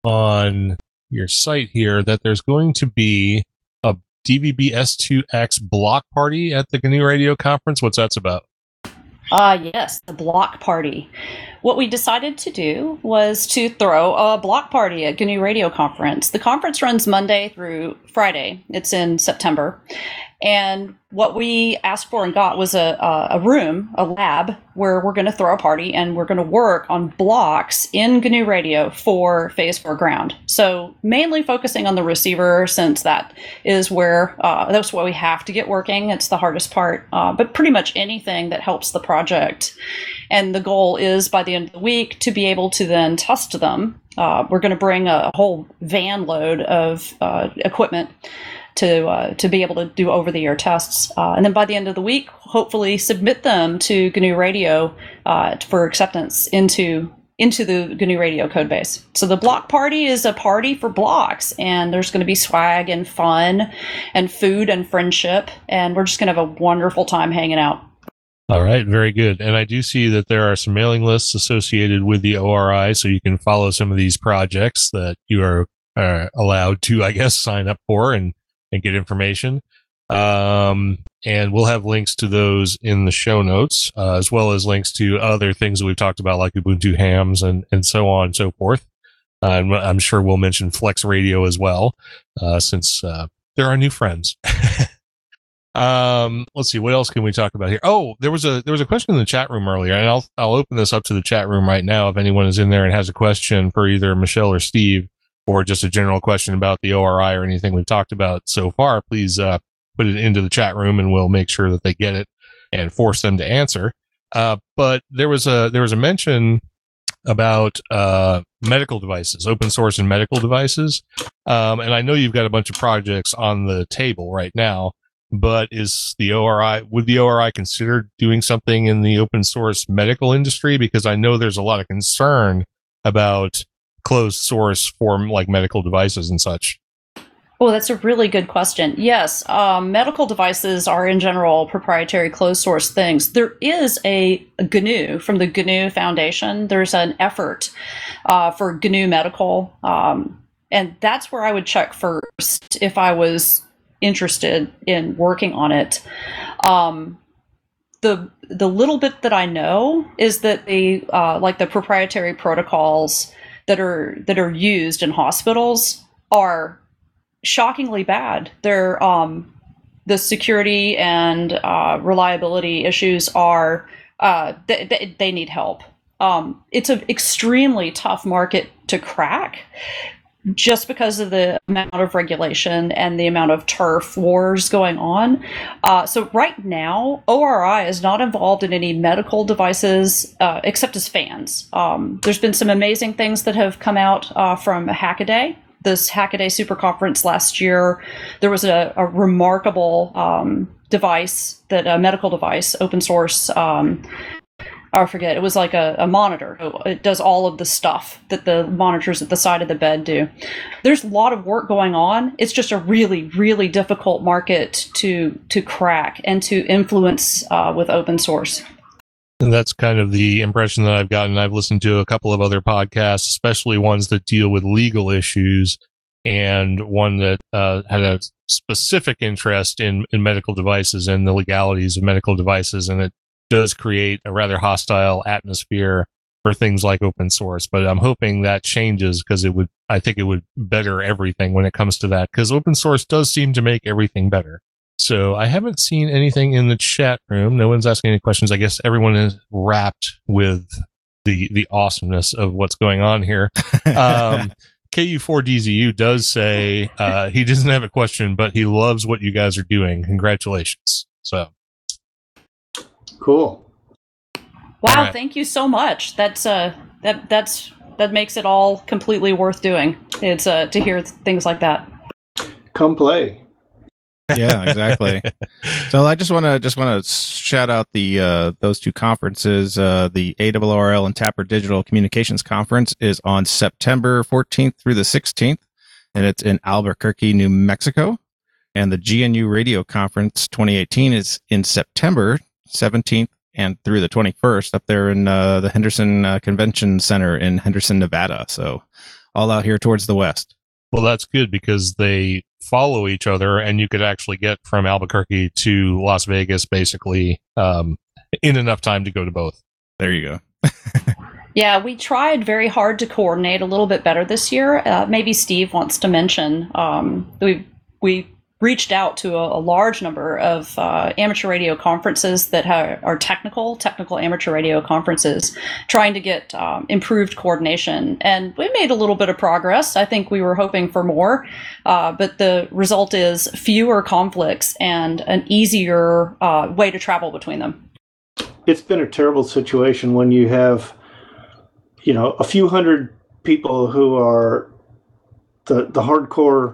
on your site here that there's going to be a D V B S two X block party at the G N U Radio conference. What's that about? Ah, uh, yes, the block party. What we decided to do was to throw a block party at G N U Radio conference. The conference runs Monday through Friday. It's in September. And what we asked for and got was a, a, a room, a lab, where we're going to throw a party and we're going to work on blocks in G N U Radio for Phase four ground. So mainly focusing on the receiver, since that is where, uh, that's what we have to get working. It's the hardest part, uh, but pretty much anything that helps the project. And the goal is by the end of the week to be able to then test them. Uh, we're going to bring a whole van load of uh, equipment to uh, to be able to do over-the-air tests. Uh, and then by the end of the week, hopefully submit them to G N U Radio uh, for acceptance into into the G N U Radio code base. So the block party is a party for blocks, and there's going to be swag and fun and food and friendship, and we're just going to have a wonderful time hanging out. All right, very good. And I do see that there are some mailing lists associated with the O R I, so you can follow some of these projects that you are uh, allowed to, I guess, sign up for and and get information. Um, and we'll have links to those in the show notes, uh, as well as links to other things that we've talked about, like Ubuntu hams and, and so on and so forth. Uh, and I'm sure we'll mention Flex Radio as well, uh, since uh, they're our new friends. um, let's see, what else can we talk about here? Oh, there was a there was a question in the chat room earlier, and I'll I'll open this up to the chat room right now if anyone is in there and has a question for either Michelle or Steve, or just a general question about the O R I or anything we've talked about so far. Please uh, put it into the chat room, and we'll make sure that they get it and force them to answer. Uh, but there was a there was a mention about uh, medical devices, open source and medical devices. Um, and I know you've got a bunch of projects on the table right now, but is the O R I, would the O R I consider doing something in the open source medical industry? Because I know there's a lot of concern about closed source for like medical devices and such. Oh, that's a really good question. Yes, um, medical devices are in general proprietary closed source things. There is a G N U from the G N U Foundation. There's an effort uh, for G N U Medical, um, and that's where I would check first if I was interested in working on it. Um, the the little bit that I know is that the uh, like the proprietary protocols that are that are used in hospitals are shockingly bad. They're um the security and uh, reliability issues are uh, they, they, they need help. Um, it's an extremely tough market to crack, just because of the amount of regulation and the amount of turf wars going on. Uh, so right now, O R I is not involved in any medical devices uh, except as fans. Um, there's been some amazing things that have come out uh, from Hackaday. This Hackaday Super Conference last year, there was a, a remarkable um, device, that a medical device, open source, um, I forget, it was like a, a monitor. It does all of the stuff that the monitors at the side of the bed do. There's a lot of work going on. It's just a really, really difficult market to to crack and to influence uh, with open source. And that's kind of the impression that I've gotten. I've listened to a couple of other podcasts, especially ones that deal with legal issues, and one that uh, had a specific interest in, in medical devices and the legalities of medical devices, and it does create a rather hostile atmosphere for things like open source. But I'm hoping that changes, because it would, I think it would better everything when it comes to that, because open source does seem to make everything better. So I haven't seen anything in the chat room. No one's asking any questions. I guess everyone is wrapped with the the awesomeness of what's going on here. Um, K U four D Z U does say uh, he doesn't have a question, but he loves what you guys are doing. Congratulations. So. Cool. Wow, right. Thank you so much. That's uh that that's that makes it all completely worth doing. It's uh to hear things like that. Come play. Yeah, exactly. So I just want to just want to shout out the uh, those two conferences. Uh, the A R R L and Tapper Digital Communications Conference is on September fourteenth through the sixteenth, and it's in Albuquerque, New Mexico. And the G N U Radio Conference twenty eighteen is in September seventeenth and through the twenty-first up there in uh, the Henderson uh, Convention Center in Henderson, Nevada. So all out here towards the west. Well, that's good, because they follow each other, and you could actually get from Albuquerque to Las Vegas basically um, in enough time to go to both. There you go. Yeah, we tried very hard to coordinate a little bit better this year. Uh, maybe Steve wants to mention um, we we reached out to a, a large number of uh, amateur radio conferences that ha- are technical, technical amateur radio conferences, trying to get um, improved coordination. And we made a little bit of progress. I think we were hoping for more, uh, but the result is fewer conflicts and an easier uh, way to travel between them. It's been a terrible situation when you have, you know, a few hundred people who are the the hardcore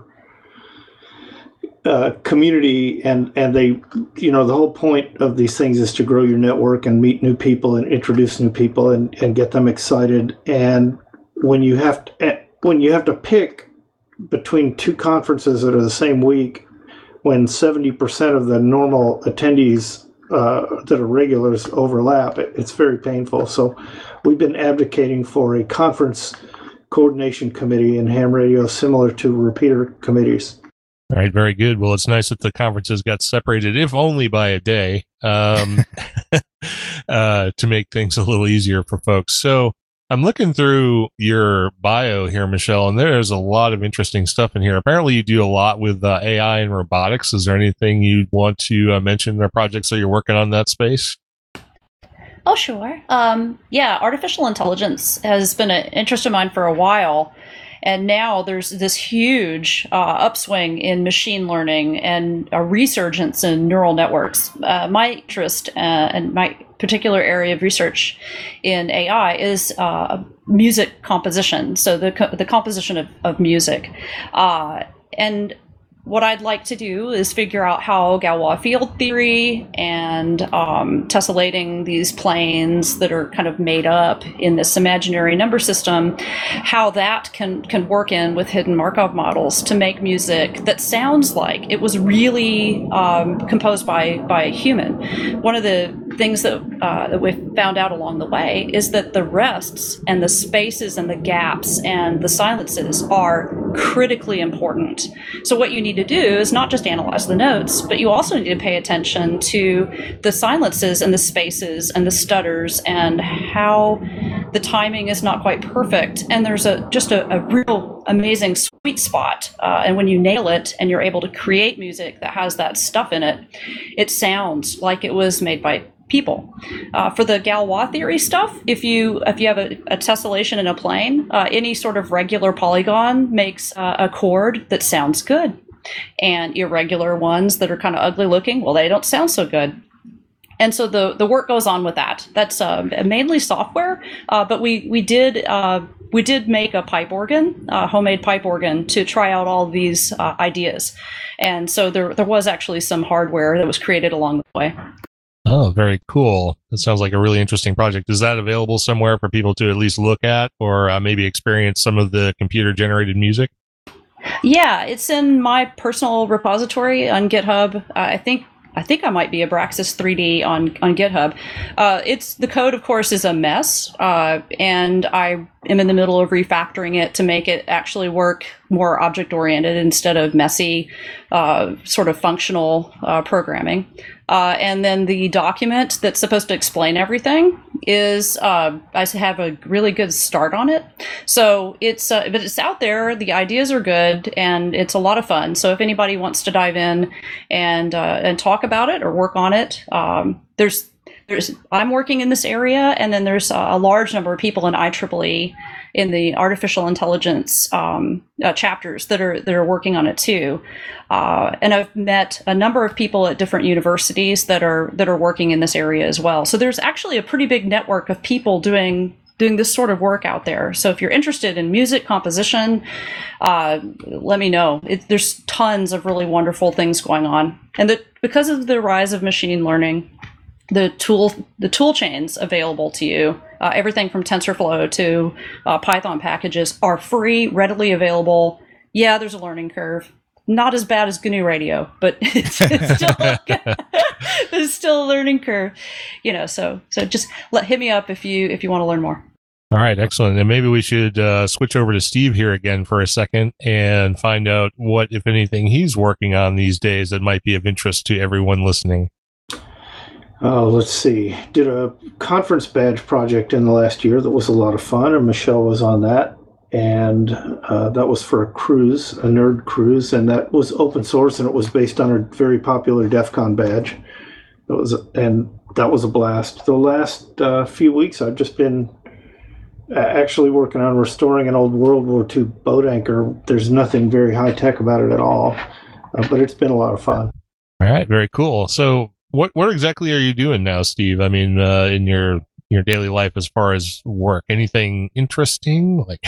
Uh, community, and and they, you know, the whole point of these things is to grow your network and meet new people and introduce new people and, and get them excited. And when you have to when you have to pick between two conferences that are the same week, when seventy percent of the normal attendees uh, that are regulars overlap, it, it's very painful. So we've been advocating for a conference coordination committee in ham radio, similar to repeater committees. All right, very good. Well, it's nice that the conferences got separated, if only by a day, um, uh, to make things a little easier for folks. So I'm looking through your bio here, Michelle, and there's a lot of interesting stuff in here. Apparently, you do a lot with uh, A I and robotics. Is there anything you'd want to uh, mention or projects that you're working on in that space? Oh, sure. Um, yeah, artificial intelligence has been an interest of mine for a while. And now there's this huge uh, upswing in machine learning and a resurgence in neural networks. Uh, my interest uh, and my particular area of research in A I is uh, music composition, so the co- the composition of, of music. Uh, and what I'd like to do is figure out how Galois field theory and um, tessellating these planes that are kind of made up in this imaginary number system, how that can, can work in with hidden Markov models to make music that sounds like it was really um, composed by, by a human. One of the things that, uh, that we've found out along the way is that the rests and the spaces and the gaps and the silences are critically important. So what you need to do is not just analyze the notes, but you also need to pay attention to the silences and the spaces and the stutters and how the timing is not quite perfect, and there's a just a, a real amazing sweet spot. Uh, and when you nail it and you're able to create music that has that stuff in it, it sounds like it was made by people. Uh, for the Galois theory stuff, if you if you have a, a tessellation in a plane, uh, any sort of regular polygon makes uh, a chord that sounds good, and irregular ones that are kind of ugly looking, well, they don't sound so good. And so the, the work goes on with that. That's uh, mainly software, uh, but we we did uh, we did make a pipe organ, a homemade pipe organ, to try out all these uh, ideas. And so there there was actually some hardware that was created along the way. Oh, very cool. That sounds like a really interesting project. Is that available somewhere for people to at least look at, or uh, maybe experience some of the computer-generated music? Yeah, it's in my personal repository on GitHub. Uh, I think I think I might be Abraxas three D on, on GitHub. Uh, it's the code, of course, is a mess, uh, and I am in the middle of refactoring it to make it actually work more object-oriented instead of messy, uh, sort of functional uh, programming. Uh, and then the document that's supposed to explain everything is, uh, I have a really good start on it. So it's, uh, but it's out there. The ideas are good, and it's a lot of fun. So if anybody wants to dive in and uh, and talk about it or work on it, um, there's there's I'm working in this area, and then there's a, a large number of people in I triple E in the artificial intelligence um, uh, chapters that are that are working on it too. Uh, and I've met a number of people at different universities that are that are working in this area as well. So there's actually a pretty big network of people doing doing this sort of work out there. So if you're interested in music composition, uh, let me know. It, there's tons of really wonderful things going on, and that because of the rise of machine learning, the tool the tool chains available to you, uh, everything from TensorFlow to uh, Python packages, are free, readily available. Yeah, there's a learning curve. Not as bad as G N U Radio, but it's, it's still there's still a learning curve. You know, so so just let hit me up if you if you want to learn more. All right, excellent. And maybe we should uh, switch over to Steve here again for a second and find out what, if anything, he's working on these days that might be of interest to everyone listening. Oh, let's see. Did a conference badge project in the last year that was a lot of fun, and Michelle was on that. And uh, that was for a cruise, a nerd cruise, and that was open source, and it was based on a very popular DEF CON badge. It was, and that was a blast. The last uh, few weeks, I've just been actually working on restoring an old World War Two boat anchor. There's nothing very high tech about it at all, uh, but it's been a lot of fun. All right, very cool. So, what what exactly are you doing now, Steve? I mean, uh, in your your daily life as far as work, anything interesting? Like,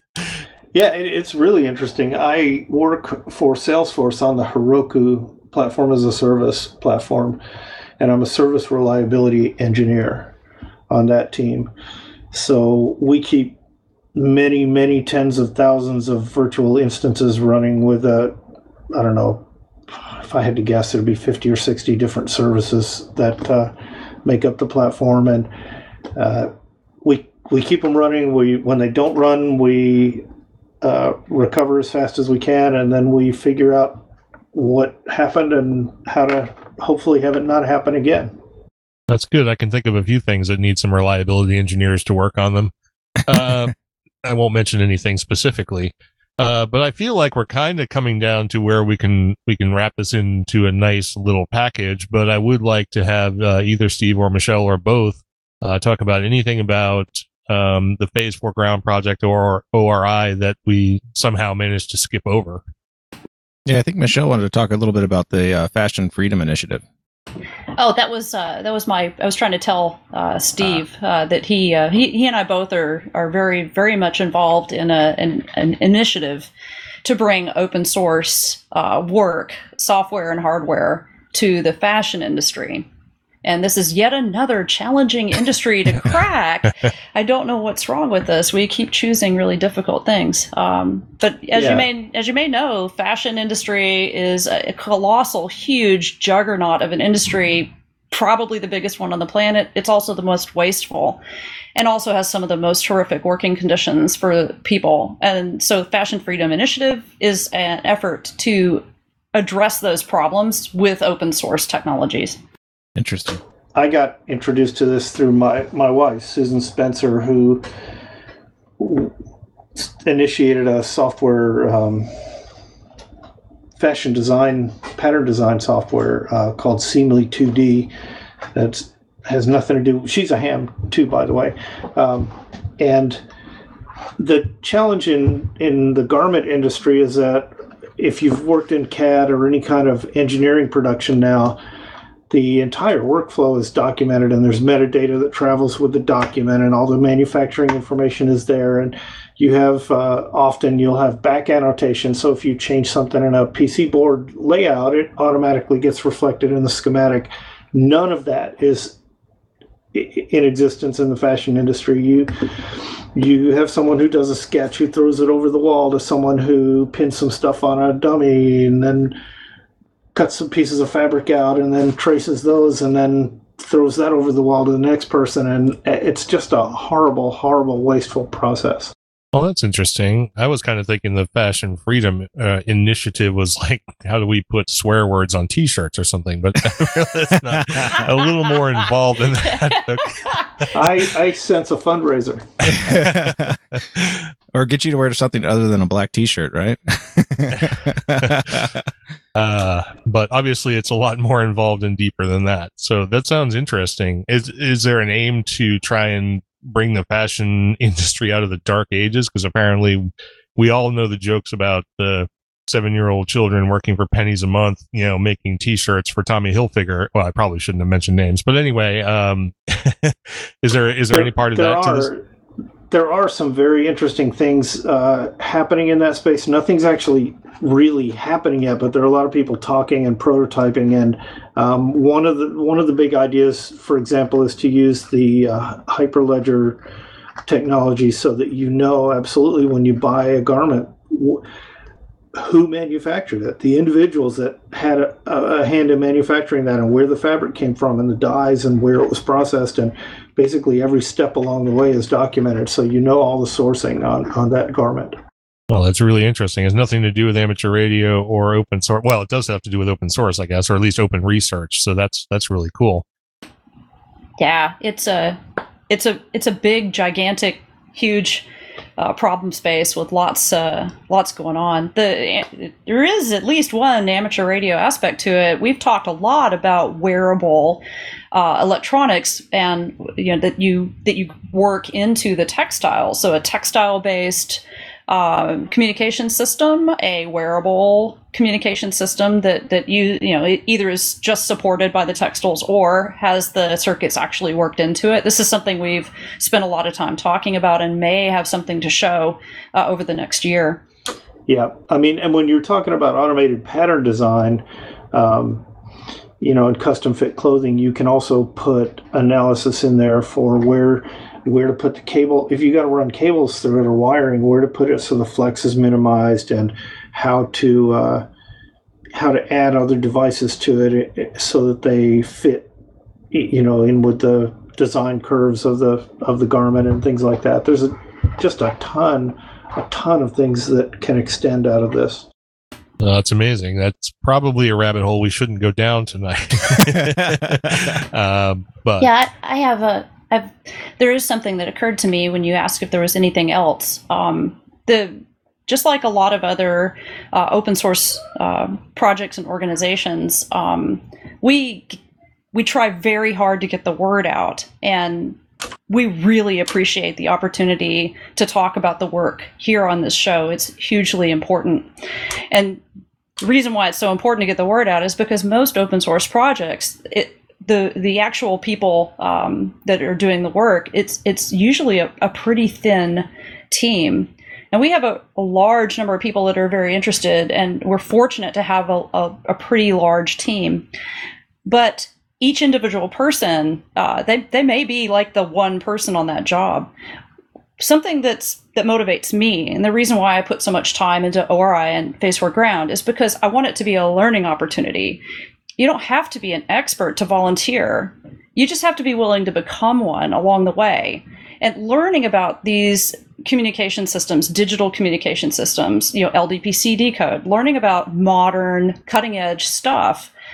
yeah, it, it's really interesting. I work for Salesforce on the Heroku platform as a service platform, and I'm a service reliability engineer on that team. So we keep many, many tens of thousands of virtual instances running with a, I don't know, if I had to guess, it'd be fifty or sixty different services that uh, make up the platform, and uh, we we keep them running. We when they don't run, we uh, recover as fast as we can, and then we figure out what happened and how to hopefully have it not happen again. That's good. I can think of a few things that need some reliability engineers to work on them. Uh, I won't mention anything specifically. Uh, but I feel like we're kind of coming down to where we can we can wrap this into a nice little package. But I would like to have uh, either Steve or Michelle or both uh, talk about anything about um, the Phase Foreground project or O R I that we somehow managed to skip over. Yeah, I think Michelle wanted to talk a little bit about the uh, Fashion Freedom Initiative. Oh, that was uh, that was my. I was trying to tell uh, Steve uh, that he, uh, he he and I both are are very very much involved in a an, an initiative to bring open source uh, work, software and hardware to the fashion industry. And this is yet another challenging industry to crack. I don't know what's wrong with us. We keep choosing really difficult things. Um, but as Yeah. you may as you may know, fashion industry is a colossal, huge juggernaut of an industry, probably the biggest one on the planet. It's also the most wasteful, and also has some of the most horrific working conditions for people. And so, Fashion Freedom Initiative is an effort to address those problems with open source technologies. Interesting. I got introduced to this through my, my wife, Susan Spencer, who initiated a software um, fashion design, pattern design software uh, called Seamly two D. That has nothing to do. She's a ham too, by the way. Um, and the challenge in, in the garment industry is that if you've worked in C A D or any kind of engineering production now, the entire workflow is documented, and there's metadata that travels with the document, and all the manufacturing information is there. And you have uh, often you'll have back annotation. So if you change something in a P C board layout, it automatically gets reflected in the schematic. None of that is in existence in the fashion industry. You you have someone who does a sketch, who throws it over the wall to someone who pins some stuff on a dummy, and then cuts some pieces of fabric out, and then traces those, and then throws that over the wall to the next person. And it's just a horrible, horrible, wasteful process. Well, that's interesting. I was kind of thinking the Fashion Freedom uh, Initiative was like, how do we put swear words on T-shirts or something? But it's not a little more involved in that. I, I sense a fundraiser. Or get you to wear something other than a black T-shirt, right? uh, but obviously, it's a lot more involved and deeper than that. So that sounds interesting. Is is there an aim to try and bring the fashion industry out of the dark ages? Because apparently we all know the jokes about the seven-year-old children working for pennies a month, you know, making T-shirts for Tommy Hilfiger. Well, I probably shouldn't have mentioned names, but anyway, um, is there is there, there any part of there that are, to this? There are some very interesting things uh, happening in that space. Nothing's actually really happening yet, but there are a lot of people talking and prototyping. And um, one of the one of the big ideas, for example, is to use the uh, Hyperledger technology so that you know absolutely when you buy a garment wh- who manufactured it, the individuals that had a, a hand in manufacturing that, and where the fabric came from, and the dyes, and where it was processed, and basically every step along the way is documented, so you know all the sourcing on, on that garment. Well, that's really interesting. It has nothing to do with amateur radio or open source. Well, it does have to do with open source, I guess, or at least open research. So that's that's really cool. Yeah, it's a it's a it's a big, gigantic, huge uh, problem space with lots uh, lots going on. The there is at least one amateur radio aspect to it. We've talked a lot about wearable uh, electronics, and you know that you that you work into the textile. So a textile based Um, communication system, a wearable communication system that, that you, you know, it either is just supported by the textiles or has the circuits actually worked into it. This is something we've spent a lot of time talking about and may have something to show uh, over the next year. Yeah. I mean, and when you're talking about automated pattern design, um, you know, in custom fit clothing, you can also put analysis in there for where where to put the cable. If you got to run cables through it or wiring, where to put it so the flex is minimized, and how to uh, how to add other devices to it so that they fit, you know, in with the design curves of the of the garment and things like that. There's a, just a ton, a ton of things that can extend out of this. Uh, that's amazing. That's probably a rabbit hole we shouldn't go down tonight. um, but yeah, I, I have a. I've, there is something that occurred to me when you asked if there was anything else. Um, the just like a lot of other uh, open source uh, projects and organizations, um, we we try very hard to get the word out, and we really appreciate the opportunity to talk about the work here on this show. It's hugely important, and the reason why it's so important to get the word out is because most open source projects, it the the actual people um, that are doing the work, it's it's usually a, a pretty thin team. And we have a, a large number of people that are very interested, and we're fortunate to have a, a, a pretty large team. But each individual person, uh, they they may be like the one person on that job. Something that's that motivates me, and the reason why I put so much time into O R I and Phase four Ground is because I want it to be a learning opportunity. You don't have to be an expert to volunteer. You just have to be willing to become one along the way. And learning about these communication systems, digital communication systems, you know, L D P C D code, learning about modern cutting edge stuff,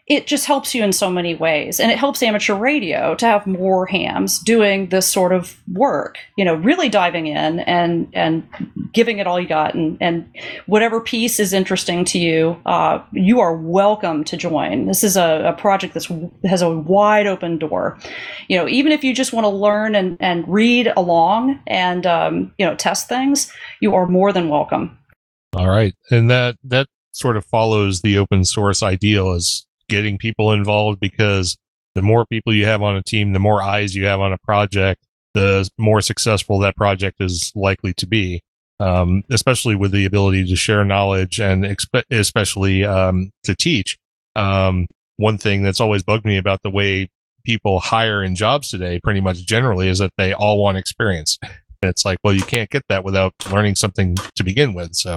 it just helps you in so many ways. And it helps amateur radio to have more hams doing this sort of work, you know, really diving in and, and giving it all you got. And, and whatever piece is interesting to you, uh, you are welcome to join. This is a, a project that has a wide open door. You know, even if you just want to learn and, and read along and, um, you know, test things, you are more than welcome. All right. And that, that sort of follows the open source ideal is getting people involved, because the more people you have on a team, the more eyes you have on a project, the more successful that project is likely to be, um, especially with the ability to share knowledge and expe- especially um, to teach. Um, one thing that's always bugged me about the way people hire in jobs today, pretty much generally, is that they all want experience. It's like, well, you can't get that without learning something to begin with. So,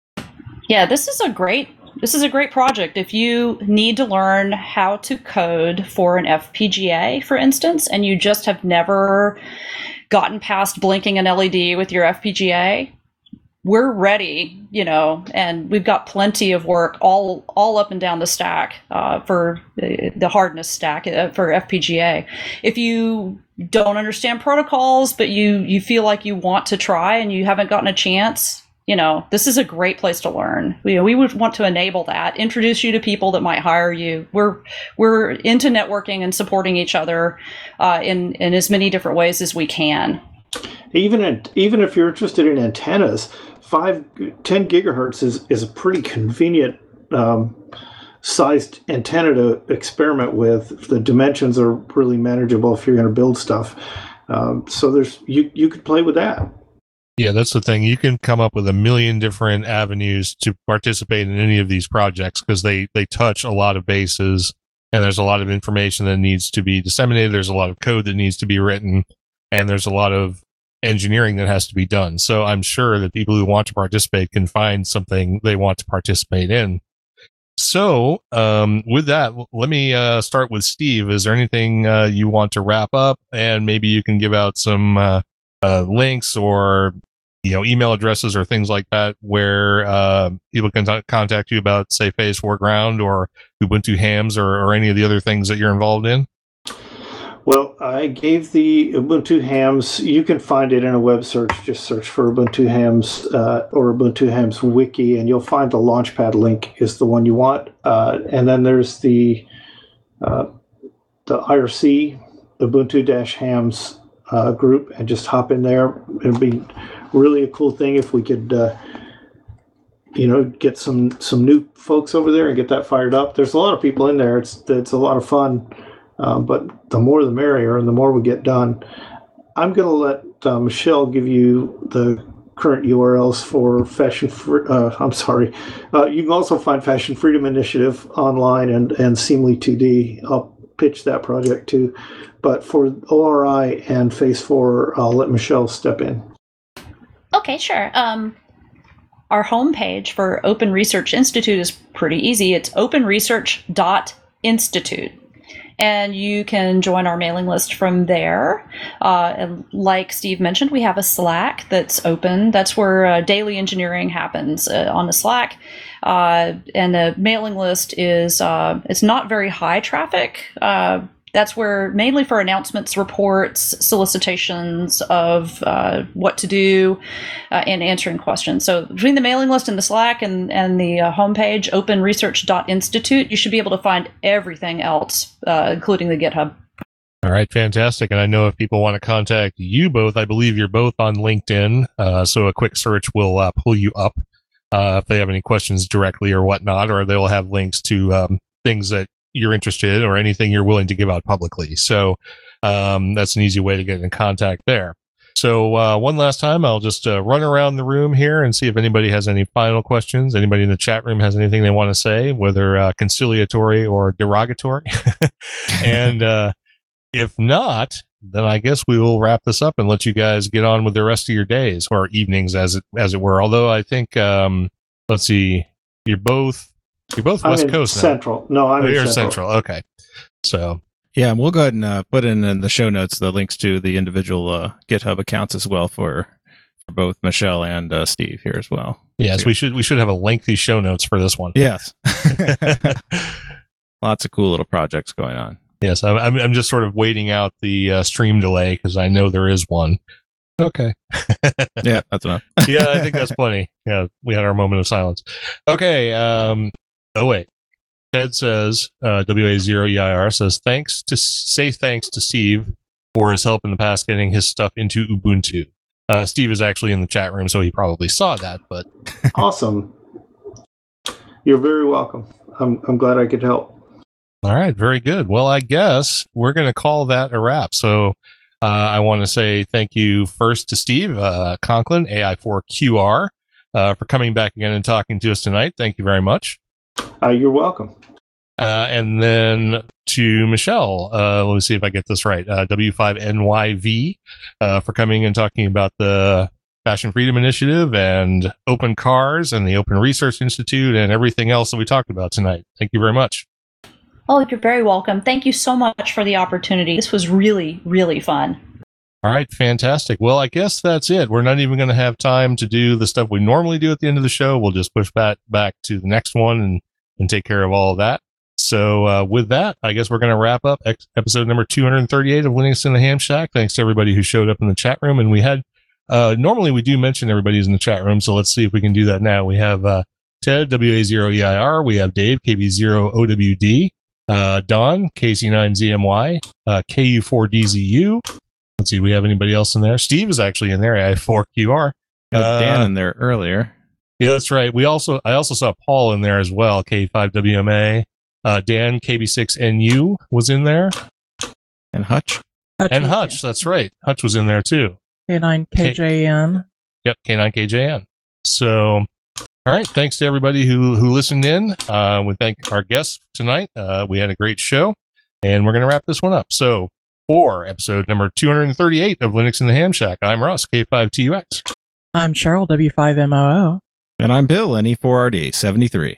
yeah, this is a great This is a great project. If you need to learn how to code for an F P G A, for instance, and you just have never gotten past blinking an L E D with your F P G A, we're ready, you know, and we've got plenty of work all all up and down the stack uh, for the hardness stack uh, for F P G A. If you don't understand protocols, but you, you feel like you want to try and you haven't gotten a chance, you know, this is a great place to learn. We, we would want to enable that, introduce you to people that might hire you. We're we're into networking and supporting each other uh, in in as many different ways as we can. Even in, even if you're interested in antennas, five, ten gigahertz is is a pretty convenient um, sized antenna to experiment with. The dimensions are really manageable if you're going to build stuff. Um, so there's you you could play with that. Yeah, that's the thing. You can come up with a million different avenues to participate in any of these projects because they, they touch a lot of bases, and there's a lot of information that needs to be disseminated. There's a lot of code that needs to be written, and there's a lot of engineering that has to be done. So I'm sure that people who want to participate can find something they want to participate in. So um, with that, let me uh, start with Steve. Is there anything uh, you want to wrap up? And maybe you can give out some uh, uh, links or you know, email addresses or things like that where uh, people can t- contact you about, say, Phase Foreground or Ubuntu Hams or, or any of the other things that you're involved in? Well, I gave the Ubuntu Hams. You can find it in a web search. Just search for Ubuntu Hams uh, or Ubuntu Hams Wiki, and you'll find the Launchpad link is the one you want. Uh, and then there's the uh, the I R C Ubuntu-Hams uh, group, and just hop in there. It'll be really a cool thing if we could, uh, you know, get some some new folks over there and get that fired up. There's a lot of people in there. It's it's a lot of fun, uh, but the more the merrier, and the more we get done. I'm going to let uh, Michelle give you the current U R Ls for Fashion. Fr- uh, I'm sorry. Uh, you can also find Fashion Freedom Initiative online and and Seamly two D. I'll pitch that project too. But for O R I and Phase Four, I'll let Michelle step in. Okay, sure. Um, our homepage for Open Research Institute is pretty easy. It's open research dot institute. And you can join our mailing list from there. Uh, and like Steve mentioned, we have a Slack that's open. That's where uh, daily engineering happens uh, on the Slack. Uh, and the mailing list is uh, it's not very high traffic. Uh, That's where mainly for announcements, reports, solicitations of uh, what to do, uh, and answering questions. So between the mailing list and the Slack and, and the uh, homepage, open research dot institute, you should be able to find everything else, uh, including the GitHub. All right, fantastic. And I know if people want to contact you both, I believe you're both on LinkedIn. Uh, so a quick search will uh, pull you up uh, if they have any questions directly or whatnot, or they'll have links to um, things that you're interested in or anything you're willing to give out publicly. So um, that's an easy way to get in contact there. So uh, one last time, I'll just uh, run around the room here and see if anybody has any final questions. Anybody in the chat room has anything they want to say, whether uh, conciliatory or derogatory. And uh, if not, then I guess we will wrap this up and let you guys get on with the rest of your days or evenings, as it as it were. Although I think, um, let's see, you're both You're both I'm West in Coast now. Central. No, I'm oh, in you're Central. Central. Okay. So, yeah, and we'll go ahead and uh, put in, in the show notes the links to the individual uh, GitHub accounts as well for, for both Michelle and uh, Steve here as well. yes, we should we should have a lengthy show notes for this one. Yes. Lots of cool little projects going on. Yes, I'm, I'm I'm just sort of waiting out the uh, stream delay because I know there is one. Okay. Yeah, that's enough. Yeah, I think that's plenty. Yeah, we had our moment of silence. Okay. Um. Oh wait. Ted says, uh, W A zero E I R says, thanks to say thanks to Steve for his help in the past getting his stuff into Ubuntu. Uh, Steve is actually in the chat room, so he probably saw that. But awesome. You're very welcome. I'm I'm glad I could help. All right, very good. Well, I guess we're going to call that a wrap. So uh, I want to say thank you first to Steve uh, Conklin, A I four Q R, uh, for coming back again and talking to us tonight. Thank you very much. Uh, you're welcome. Uh, and then to Michelle, uh, let me see if I get this right, uh, W five N Y V, uh, for coming and talking about the Fashion Freedom Initiative and Open Cars and the Open Research Institute and everything else that we talked about tonight. Thank you very much. Oh, you're very welcome. Thank you so much for the opportunity. This was really, really fun. All right, fantastic. Well, I guess that's it. We're not even going to have time to do the stuff we normally do at the end of the show. We'll just push back back to the next one and, and take care of all of that. So uh, with that, I guess we're going to wrap up ex- episode number two hundred thirty-eight of Linux in the Ham Shack. Thanks to everybody who showed up in the chat room. And we had, uh, normally we do mention everybody's in the chat room, so let's see if we can do that now. We have uh, Ted, W A zero E I R. We have Dave, K B zero O W D. Uh, Don, K C nine Z M Y. Uh, K U four D Z U. Let's see, do we have anybody else in there? Steve is actually in there, A I four Q R. Uh, Dan in there earlier. Yeah, that's right. We also I also saw Paul in there as well, K five W M A. Uh, Dan, K B six N U was in there. And Hutch. Hutch and was- Hutch, that's right. Hutch was in there too. K nine K J N. Yep, K nine K J N. So, all right, thanks to everybody who who listened in. Uh, we thank our guests tonight. Uh, we had a great show, and we're going to wrap this one up. So, for episode number two hundred thirty-eight of Linux in the Ham Shack, I'm Russ, K five T U X. I'm Cheryl, W five M O O. And I'm Bill, N E four R D seventy-three.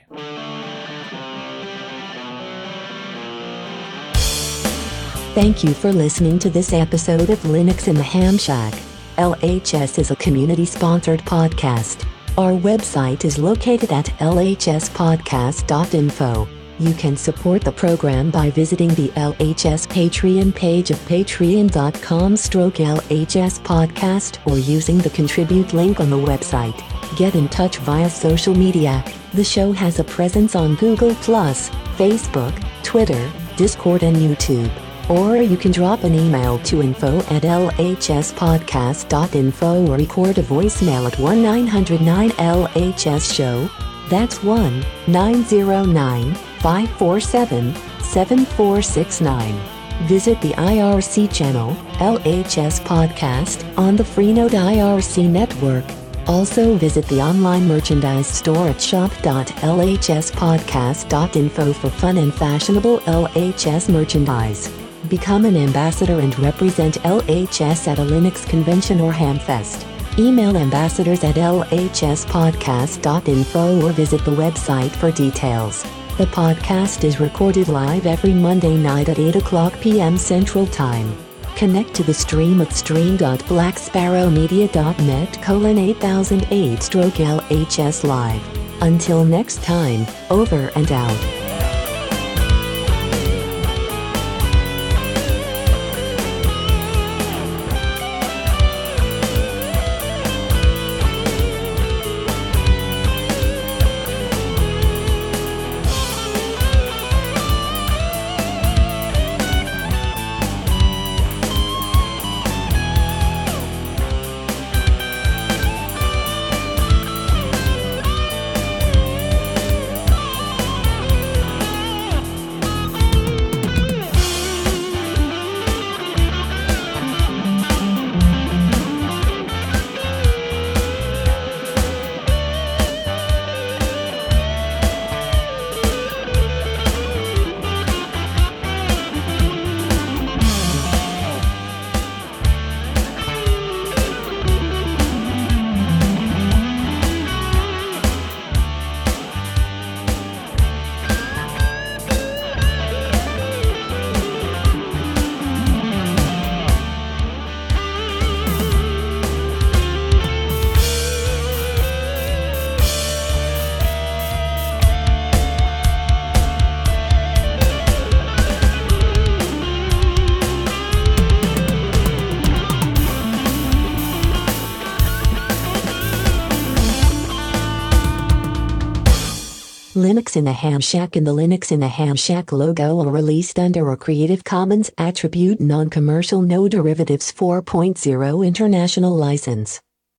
Thank you for listening to this episode of Linux in the Ham Shack. L H S is a community-sponsored podcast. Our website is located at L H S podcast dot info. You can support the program by visiting the L H S Patreon page of patreon dot com stroke L H S podcast or using the contribute link on the website. Get in touch via social media. The show has a presence on Google plus, Facebook, Twitter, Discord and YouTube. Or you can drop an email to info at L H S podcast dot info or record a voicemail at one nine hundred nine L H S show. That's one nine zero nine five four seven seven four six nine. Visit the I R C channel, L H S Podcast, on the Freenode I R C network. Also visit the online merchandise store at shop dot L H S podcast dot info for fun and fashionable L H S merchandise. Become an ambassador and represent L H S at a Linux convention or Hamfest. Email ambassadors at L H S podcast dot info or visit the website for details. The podcast is recorded live every Monday night at eight o'clock p.m. Central Time. Connect to the stream at stream dot black sparrow media dot net colon eight thousand eight stroke L H S live. Until next time, over and out. Linux in the Ham Shack and the Linux in the Ham Shack logo are released under a Creative Commons Attribute Non-Commercial No Derivatives four point oh International License.